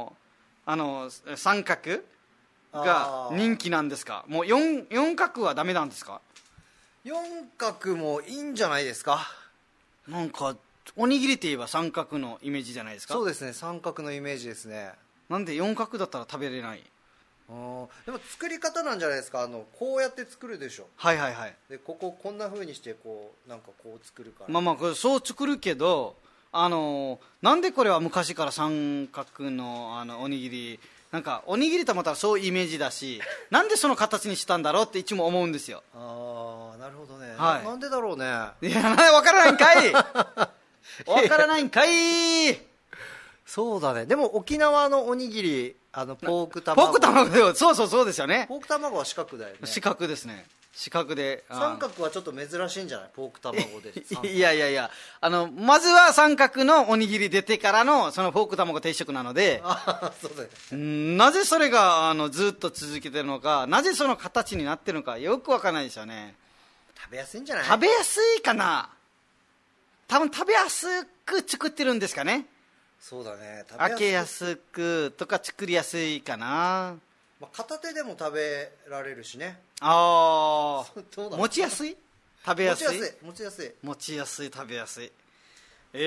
A: 三角が人気なんですか。もう 四角はダメなんですか。
B: 四角もいいんじゃないですか。
A: なんかおにぎりって言えば三角のイメージじゃないですか。
B: そうですね、三角のイメージですね。
A: なんで四角だったら食べれない。
B: でも作り方なんじゃないですか。こうやって作るでしょ。
A: はいはいはい。
B: でこんな風にしてなんかこう作るから、
A: これそう作るけど、なんでこれは昔から三角のおにぎり、なんかおにぎりと思ったらそういうイメージだしなんでその形にしたんだろうっていつも思うんですよ。
B: ななるほどね、
A: はい
B: なんでだろうね。
A: いや、わからないんかいわからないんかい。
B: そうだね。でも沖縄のおにぎり、ポーク卵。
A: ポーク卵で、そうですよね。
B: ポーク卵は四角だよね。
A: 四角ですね。四角で。
B: 三角はちょっと珍しいんじゃない？ポーク卵で。
A: いやいやいや、まずは三角のおにぎり出てからの、そのポーク卵定食なので、
B: そうだよね。
A: なぜそれが、ずっと続けてるのか、なぜその形になってるのか、よくわからないですよね。
B: 食べやすいんじゃない？
A: 食べやすいかな。多分食べやすく作ってるんですかね。
B: そうだね。
A: 開けやすくとか作りやすいかな。
B: 片手でも食べられるしね。
A: ああ、
B: どうだろう。
A: 持ちやすい、食べやすい、
B: 持ちやすい、
A: 持ちやすい、食べやすい。
B: 考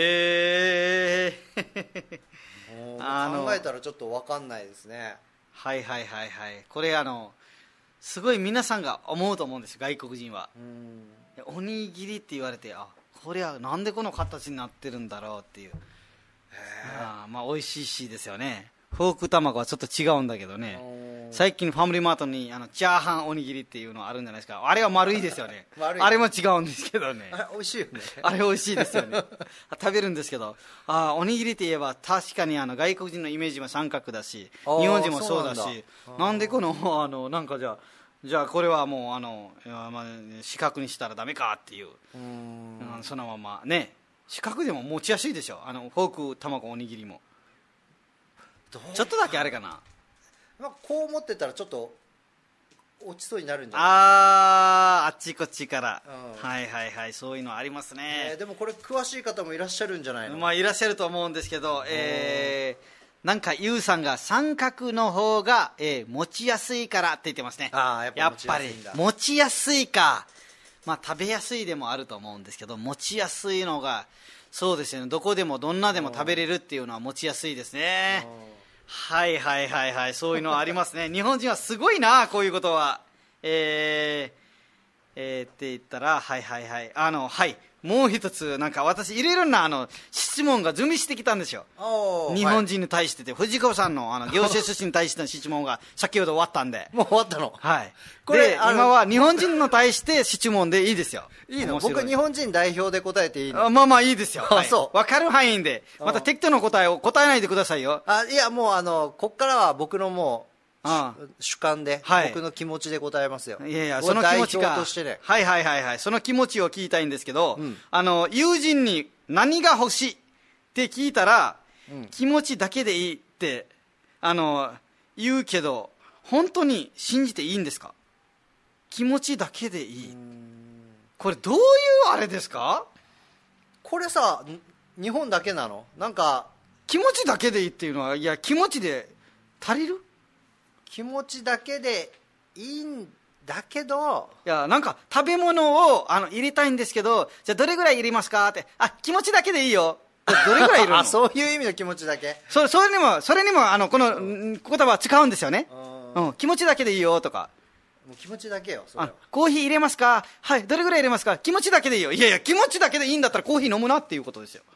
B: えたらちょっと分かんないですね。
A: はいはいはいはい。これすごい皆さんが思うと思うんですよ、外国人は。おにぎりって言われて、これはなんでこの形になってるんだろうっていう。まあ美味しいしですよね。フォーク卵はちょっと違うんだけどね。最近ファミリーマートにチャーハンおにぎりっていうのあるんじゃないですか。あれは丸いですよね。あれも違うんですけどね。
B: 美味しいよね。
A: あれ美味しいですよね。食べるんですけど、おにぎりって言えば確かに外国人のイメージは三角だし、日本人もそうだし、なんでこのなんかじゃあこれはもう四角にしたらダメかっていう、そのままね、四角でも持ちやすいでしょ。フォーク卵おにぎりもちょっとだけあれかな。
B: こう持ってたらちょっと落ちそうになるんじゃない？
A: あっちこっちから、はいはいはい、そういうのありますね。
B: でもこれ詳しい方もいらっしゃるんじゃないの？
A: いらっしゃると思うんですけど、なんかユウさんが三角の方が、持ちやすいからって言ってますね。やっぱり持ちやすいか。食べやすいでもあると思うんですけど、持ちやすいのがそうですよね。どこでもどんなでも食べれるっていうのは持ちやすいですね。はいはいはいはい、そういうのありますね。日本人はすごいな、こういうことは。って言ったら、はいはいはい、はい、もう一つ、なんか私いろいろな質問が準備してきたんですよ。日本人に対してて、藤子さんの行政書士に対しての質問が先ほど終わったんで。
B: もう終わったの？
A: はい。で、今は日本人の対して質問でいいですよ。
B: いいの？僕日本人代表で答えていいの？
A: いいですよ。
B: そう。
A: 分かる範囲で。また適当な答えを答えないでくださいよ。
B: いや、もうこっからは僕のもう主観で、僕の気持ちで答えますよ。
A: いやいや、その気持ちが、
B: 代表としてね。
A: はいはいはいはい、その気持ちを聞きたいんですけど、友人に何が欲しいって聞いたら、気持ちだけでいいって言うけど、本当に信じていいんですか？気持ちだけでいい。これどういうあれですか？
B: これさ、日本だけなの？なんか
A: 気持ちだけでいいっていうのは、いや、気持ちで足りる？
B: 気持ちだけでいいんだけど、
A: いや、なんか食べ物を入れたいんですけど、じゃあどれぐらい入れますかって、気持ちだけでいいよ。どれぐらい入れるの？
B: そういう意味の気持ちだけ。
A: それにもこの言葉は違うんですよね。気持ちだけでいいよとか。
B: もう気持ちだけよ。それは
A: コーヒー入れますか？はい、どれぐらい入れますか？気持ちだけでいいよ。いやいや、気持ちだけでいいんだったらコーヒー飲むなっていうことですよ。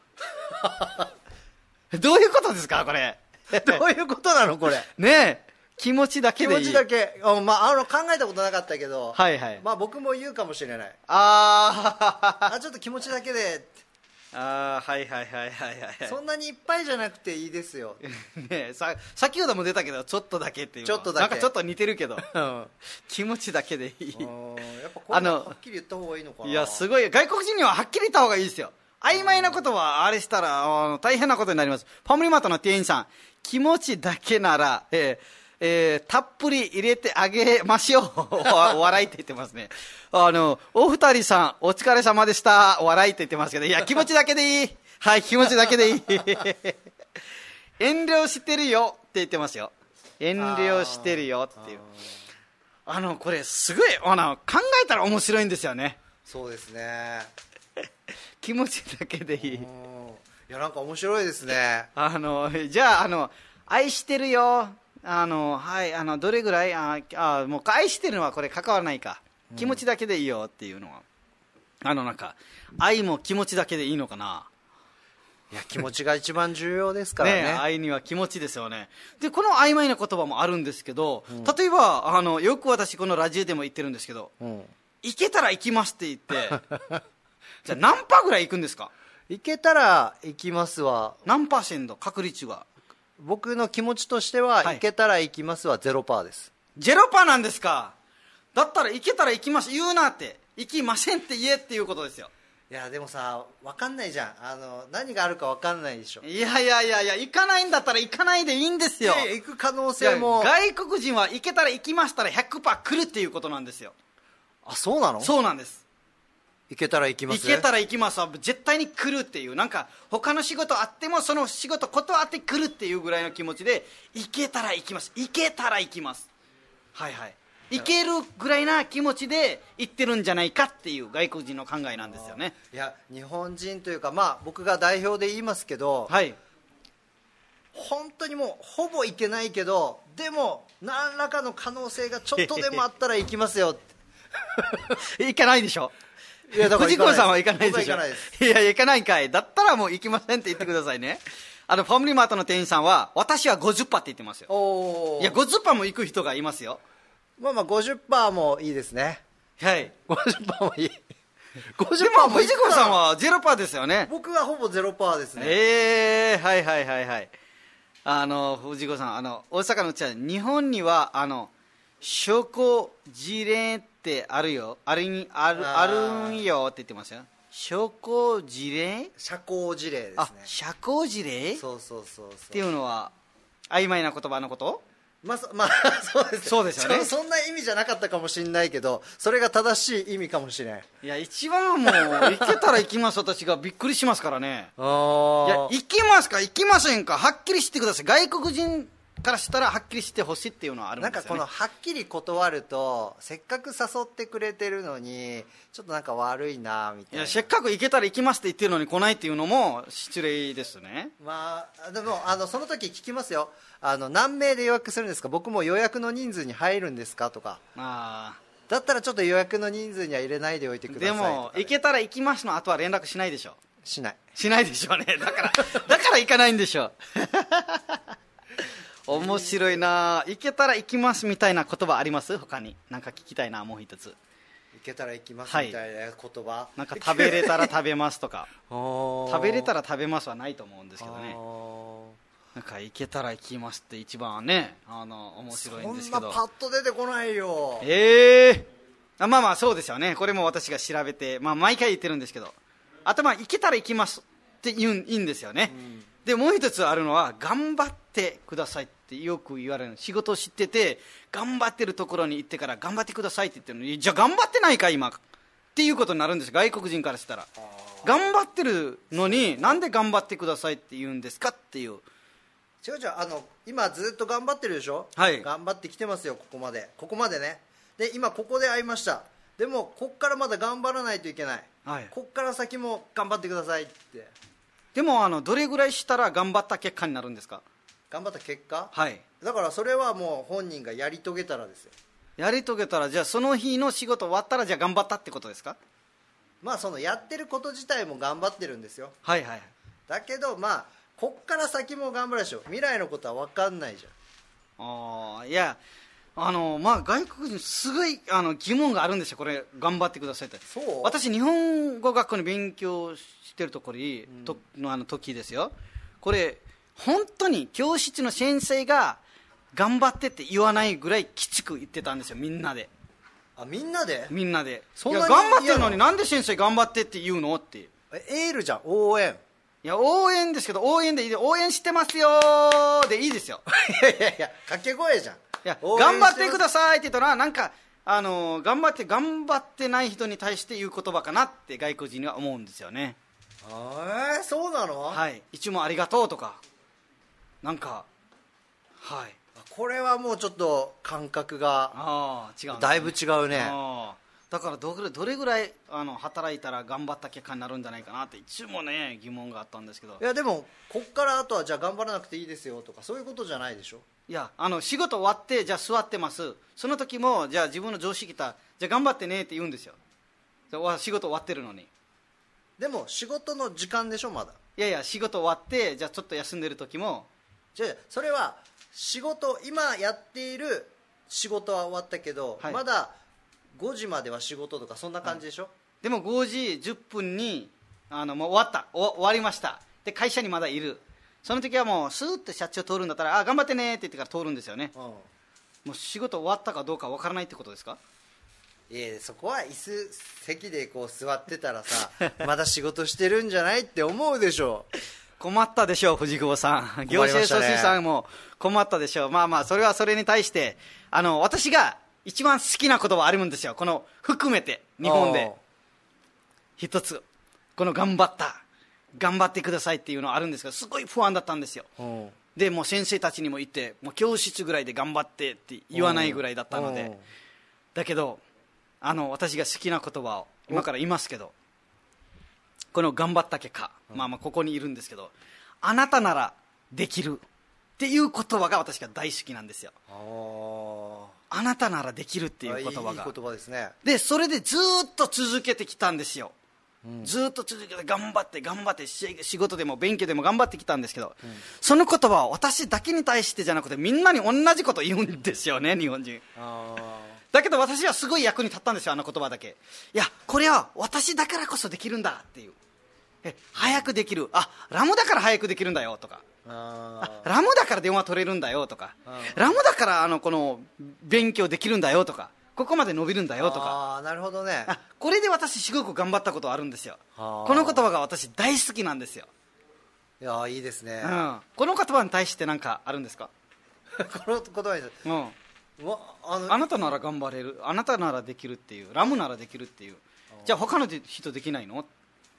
A: どういうことですかこれ？
B: どういうことなのこれ？
A: ねえ、気持ちだけでいい。
B: 気持ちだけ。考えたことなかったけど、
A: はいはい。
B: 僕も言うかもしれない。ちょっと気持ちだけで。
A: はいはいはいはいはい。
B: そんなにいっぱいじゃなくていいですよ。
A: ね、先ほども出たけど、ちょっとだけっていうのは。
B: ちょっとだけ。
A: なんかちょっと似てるけど。気持ちだけでいい。
B: やっぱこれはっきり言った方がいいのかな。
A: いや、すごい。外国人にははっきり言った方がいいですよ。曖昧なことはあれしたら大変なことになります。ファミリーマートの店員さん、気持ちだけなら、たっぷり入れてあげましょう。お笑いって言ってますね。お二人さん、お疲れ様でした。お笑いって言ってますけど、いや、気持ちだけでいい。はい、気持ちだけでいい。遠慮してるよって言ってますよ。遠慮してるよっていう。これ、すごい、考えたら面白いんですよね。
B: そうですね。
A: 気持ちだけでいい。い
B: や、なんか面白いですね。
A: じゃあ、愛してるよ。はい、どれぐらい、もう愛してるのはこれ関わらないか。気持ちだけでいいよっていうのは。なんか、愛も気持ちだけでいいのかな。
B: いや、気持ちが一番重要ですからね。
A: 愛には気持ちですよね。で、この曖昧な言葉もあるんですけど、例えば、よく私このラジオでも言ってるんですけど、 行けたら行きますって言ってじゃあ何パーぐらい行くんですか？
B: 行けたら行きますは、
A: 何パーセント確率は？
B: 僕の気持ちとしては、
A: はい
B: 行けたら行きますは0%です。
A: 0%なんですか？だったら行けたら行きます言うなって、行きませんって言えっていうことですよ。
B: いやでもさ、分かんないじゃん、何があるか分かんないでしょ。
A: いや行かないんだったら行かないでいいんですよ。
B: いや行く可能性も。
A: 外国人は行けたら行きましたら 100% 来るっていうことなんですよ。
B: あ、そうなの？
A: そうなんです。
B: 行けたら行きます。
A: 行けたら行きますは絶対に来るっていう、なんか他の仕事あってもその仕事断って来るっていうぐらいの気持ちで、行けたら行きます、行けたら行きます、はいはい、行けるぐらいな気持ちで行ってるんじゃないかっていう外国人の考えなんですよね。
B: いや日本人というか、まあ僕が代表で言いますけど、
A: はい、
B: 本当にもうほぼ行けないけど、でも何らかの可能性がちょっとでもあったら行きますよって
A: 行かないでしょ。
B: いやだから
A: 藤子さんは行かないでしょ。
B: 僕は行かないです。
A: いや行かないかい。だったらもう行きませんって言ってくださいね。ファミリーマートの店員さんは私は 50% って言ってますよ。
B: おー、
A: いや 50% も行く人がいますよ。
B: まあまあ 50% もいいですね。
A: はい、
B: 50% もいい。
A: で
B: 50%
A: も藤子さんは 0% ですよね。
B: 僕はほぼ 0% ですね。
A: はい藤子さん、大阪のうちは日本には社交辞令ってあるよ、あるんよって言ってますよ。社交辞令、
B: 社交辞令ですね。
A: あ、社交辞令
B: そう
A: っていうのは曖昧な言葉のこと。
B: まあそうです。
A: そうですよね。
B: そんな意味じゃなかったかもしれないけど、それが正しい意味かもしれない。
A: いや一番もう行けたら行きます私がびっくりしますからね。いや
B: 行
A: 行きますか行きませんかはっきりしてください。外国人からしたらはっきりしてほしいっていうのはあるんですよね。
B: なんかこのはっきり断ると、せっかく誘ってくれてるのにちょっとなんか悪いなみたいな。
A: いやせっかく行けたら行きますって言ってるのに来ないっていうのも失礼ですね。
B: まあでもその時聞きますよ。何名で予約するんですか、僕も予約の人数に入るんですかとか。だったらちょっと予約の人数には入れないでおいてくださいとか、ね、
A: でも行けたら行きますの後は連絡しないでしょ。
B: しない
A: でしょうね。だから行かないんでしょ面白いな。行けたら行きますみたいな言葉あります？他になんか聞きたいな。もう一つ。
B: 行けたら行きますみたいな言葉、
A: なんか食べれたら食べますとか
B: 食
A: べれたら食べますはないと思うんですけどね。なんか行けたら行きますって一番ね面白いんですけど、
B: そんなパッと出てこないよ。
A: まあそうですよね。これも私が調べて、毎回言ってるんですけど、行けたら行きますっていいんですよね、でもう一つあるのは頑張ってくださいってよく言われる。仕事を知ってて頑張ってるところに行ってから頑張ってくださいって言ってるのに、じゃあ頑張ってないか今っていうことになるんです。外国人からしたら頑張ってるのになんで頑張ってくださいって言うんですかっていう。
B: 違う今ずっと頑張ってるでしょ、
A: はい、
B: 頑張ってきてますよ、ここまでね。で今ここで会いました。でもこっからまだ頑張らないといけない、
A: はい、
B: こっから先も頑張ってくださいって。
A: でもどれぐらいしたら頑張った結果になるんですか？
B: 頑張った結果、
A: はい、
B: だからそれはもう本人がやり遂げたらですよ。
A: やり遂げたら、じゃあその日の仕事終わったらじゃあ頑張ったってことですか？
B: まあそのやってること自体も頑張ってるんですよ。
A: はいはい。
B: だけどこっから先も頑張るでしょ。未来のことは分かんないじゃん。
A: いや外国人すごい疑問があるんですよ。これ頑張ってくださいって。
B: そう。
A: 私日本語学校に勉強してるところの時ですよ。これ本当に教室の先生が頑張ってって言わないぐらいきつく言ってたんですよ、みんなで。
B: みんなで
A: いや頑張ってるのになんで先生頑張ってって言うのって。
B: エールじゃん、応援。
A: いや応援ですけど、応援でいいで、応援してますよでいいですよ
B: いや掛け声じゃん。
A: いや頑張ってくださいって言ったら、なんか頑張ってない人に対して言う言葉かなって外国人には思うんですよね。
B: そうなの？
A: はい、いつもありがとうとか、なんか、はい、
B: これはもうちょっと感覚が
A: 違うんですね、
B: だいぶ違うね。
A: だからどれぐらい働いたら頑張った結果になるんじゃないかなっていつもね疑問があったんですけど。
B: いやでもこっからあとはじゃあ頑張らなくていいですよとかそういうことじゃないでしょ。
A: いや仕事終わってじゃあ座ってます、その時もじゃあ自分の上司来た、じゃあ頑張ってねって言うんですよ。仕事終わってるのに。
B: でも仕事の時間でしょまだ。
A: いや仕事終わってじゃあちょっと休んでる時も、
B: じゃあそれは今やっている仕事は終わったけど、はい、まだ 5時までは仕事とかそんな感じでしょ、
A: でも5時10分にもう終わりました。で会社にまだいる。その時はもうスーッと社長通るんだったら、頑張ってねって言ってから通るんですよね。もう仕事終わったかどうかわからないってことですか？
B: そこは席でこう座ってたらさまだ仕事してるんじゃないって思うでしょ。
A: 困ったでしょう、藤久保さん。行政書士さんも困ったでしょう。まあまあ、それはそれに対して、私が一番好きな言葉あるんですよ。この、含めて、日本で。一つ、この頑張ってくださいっていうのあるんですけど、すごい不安だったんですよ。で、もう先生たちにも言って、もう教室ぐらいで頑張ってって言わないぐらいだったので。だけど、私が好きな言葉を今から言いますけど、この頑張った結果、まあまあここにいるんですけど、あなたならできるっていう言葉が私が大好きなんですよ。あなたならできるっていう言葉が
B: いい言葉ですね。
A: でそれでずっと続けてきたんですよ、ずっと続けて頑張って仕事でも勉強でも頑張ってきたんですけど、その言葉は私だけに対してじゃなくてみんなに同じこと言うんですよね、日本人。だけど私はすごい役に立ったんですよ、あの言葉だけ。いや、これは私だからこそできるんだっていう。早くできる。ラムだから早くできるんだよとか。ラムだから電話取れるんだよとか。ラムだからこの勉強できるんだよとか。ここまで伸びるんだよとか。
B: なるほどね。
A: これで私すごく頑張ったことあるんですよ。この言葉が私大好きなんですよ。
B: いや、いいですね。
A: この言葉に対して何かあるんですか？
B: この言葉に
A: あなたなら頑張れる、あなたならできるっていう、ラムならできるっていう。じゃあ他の人できないの？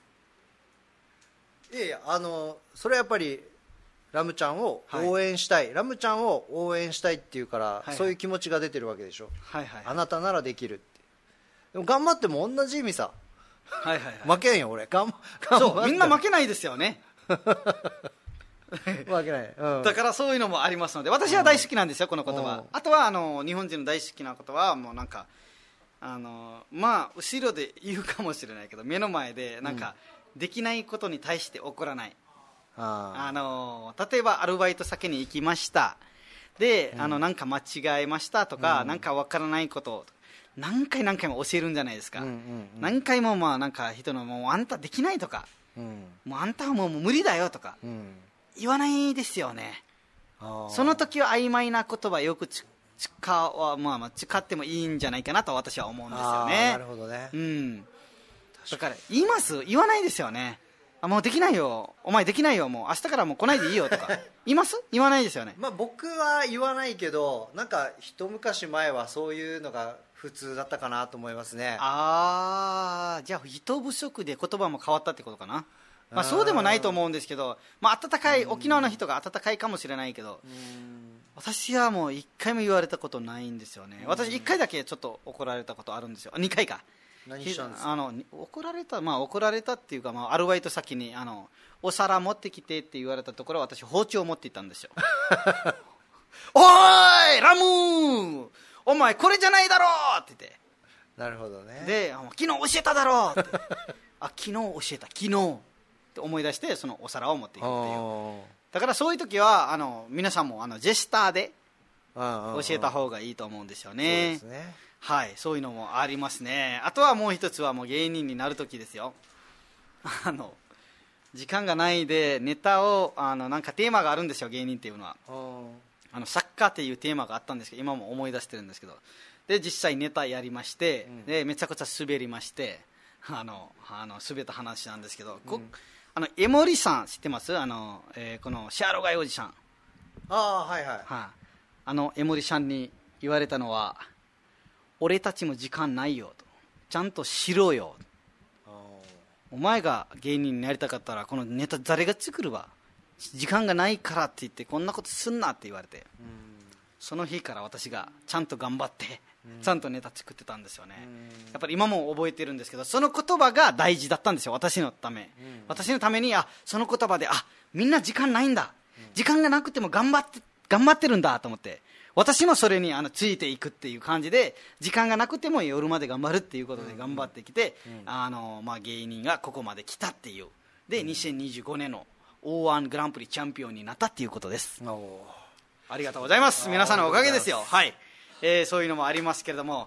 B: いやそれはやっぱりラムちゃんを応援したい、ラムちゃんを応援したいっていうから、そういう気持ちが出てるわけでしょ。あなたならできるって。でも頑張っても同じ意味さ。負けんよ俺。
A: そう、みんな負けないですよね。
B: 負けない、
A: だからそういうのもありますので、私は大好きなんですよ、この言葉。あとは日本人の大好きな言葉はもうなんかまあ後ろで言うかもしれないけど、目の前でなんか、できないことに対して怒らない。例えばアルバイト先に行きましたで、なんか間違えましたとか、なんか分からないことを何回も教えるんじゃないですか。何回もまあなんか人のもうあんたできないとか、もうあんたはもう無理だよとか、言わないですよね。その時は曖昧な言葉よく使ってもいいんじゃないかなと私は思うんですよね。
B: なるほどね。
A: だから言わないですよね。もうできないよ、お前できないよ、もう明日からもう来ないでいいよとか言います？言わないですよね。
B: 僕は言わないけど、なんか一昔前はそういうのが普通だったかなと思いますね。
A: じゃあ人不足で言葉も変わったってことかな。そうでもないと思うんですけど、温かい沖縄の人が温かいかもしれないけど、私はもう1回も言われたことないんですよね。私1回だけちょっと怒られたことあるんですよ。2回か。
B: 何したんですか？
A: 怒られたっていうか、アルバイト先にお皿持ってきてって言われたところ、私包丁を持っていったんですよ。おーいラムー、お前これじゃないだろって言って。
B: なるほどね。
A: で昨日教えただろって昨日教えた、昨日って思い出して、そのお皿を持っていくっていう。だからそういう時は皆さんもジェスターで教えた方がいいと思うんですよね。
B: そうですね。
A: はい、そういうのもありますね。あとはもう一つはもう芸人になるときですよ。時間がないでネタをなんかテーマがあるんですよ、芸人っていうのは。サッカーっていうテーマがあったんですけど、今も思い出してるんですけど、で実際ネタやりまして、でめちゃくちゃ滑りまして、滑った話なんですけど、江森さん知ってます？このシャーロガイおじさん。江森さんに言われたのは、俺たちも時間ないよと、ちゃんとしろよ、お前が芸人になりたかったらこのネタ誰が作るわ、時間がないからって言ってこんなことすんなって言われて、その日から私がちゃんと頑張ってちゃんとネタ作ってたんですよね。やっぱり今も覚えてるんですけど、その言葉が大事だったんですよ、私のため。私のためにその言葉でみんな時間ないんだ、時間がなくても頑張ってるんだと思って、私もそれについていくっていう感じで、時間がなくても夜まで頑張るっていうことで頑張ってきて、芸人がここまで来たっていう。で2025年の O1 グランプリチャンピオンになったっていうことです。ありがとうございます。皆さんのおかげですよ。はい、そういうのもありますけれども、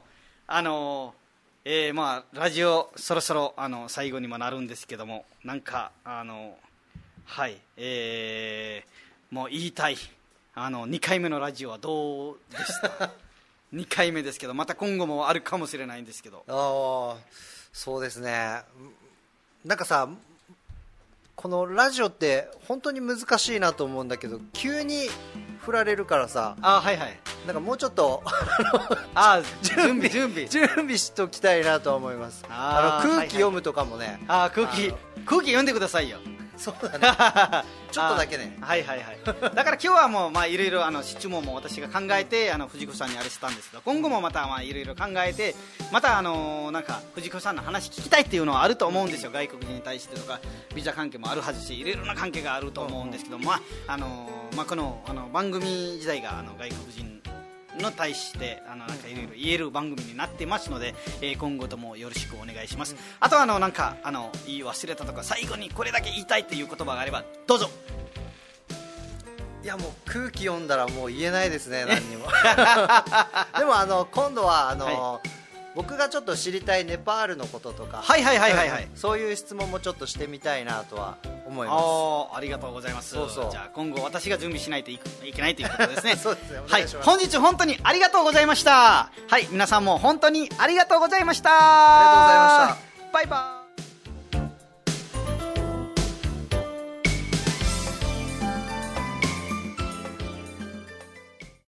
A: まあラジオそろそろ最後にもなるんですけども、なんかはい、もう言いたい2回目のラジオはどうでした2回目ですけど、また今後もあるかもしれないんですけど。
B: そうですね、なんかさ、このラジオって本当に難しいなと思うんだけど、急に振られるからさ、
A: はいはい、
B: なんかもうちょっと準備しときたいなと思います。空気読むとかもね、
A: 空気読んでくださいよ。
B: そうだねちょっとだけね。
A: はいはいはい。だから今日はもうまあいろいろ質問も私が考えて藤子さんにあれしたんですけど、今後もまたまあいろいろ考えて、またなんか藤子さんの話聞きたいっていうのはあると思うんですよ。外国人に対してとかビザ関係もあるはずし、いろいろな関係があると思うんですけど、まあこの番組自体が外国人の対してなんかいろいろ言える番組になってますので、今後ともよろしくお願いします。あとなんか言い忘れたとか、最後にこれだけ言いたいっていう言葉があればどうぞ。
B: いやもう空気読んだらもう言えないですね何にもでも今度ははい、僕がちょっと知りたいネパールのこととか、そういう質問もちょっとしてみたいなとは思います。
A: ありがとうございます。
B: そうそう、
A: じゃあ今後私が準備しないといけないということですね
B: そうですね、
A: はい、本日本当にありがとうございました。はい、皆さんも本当にありがとうございました。
B: ありがとうございました。
A: バイバイ。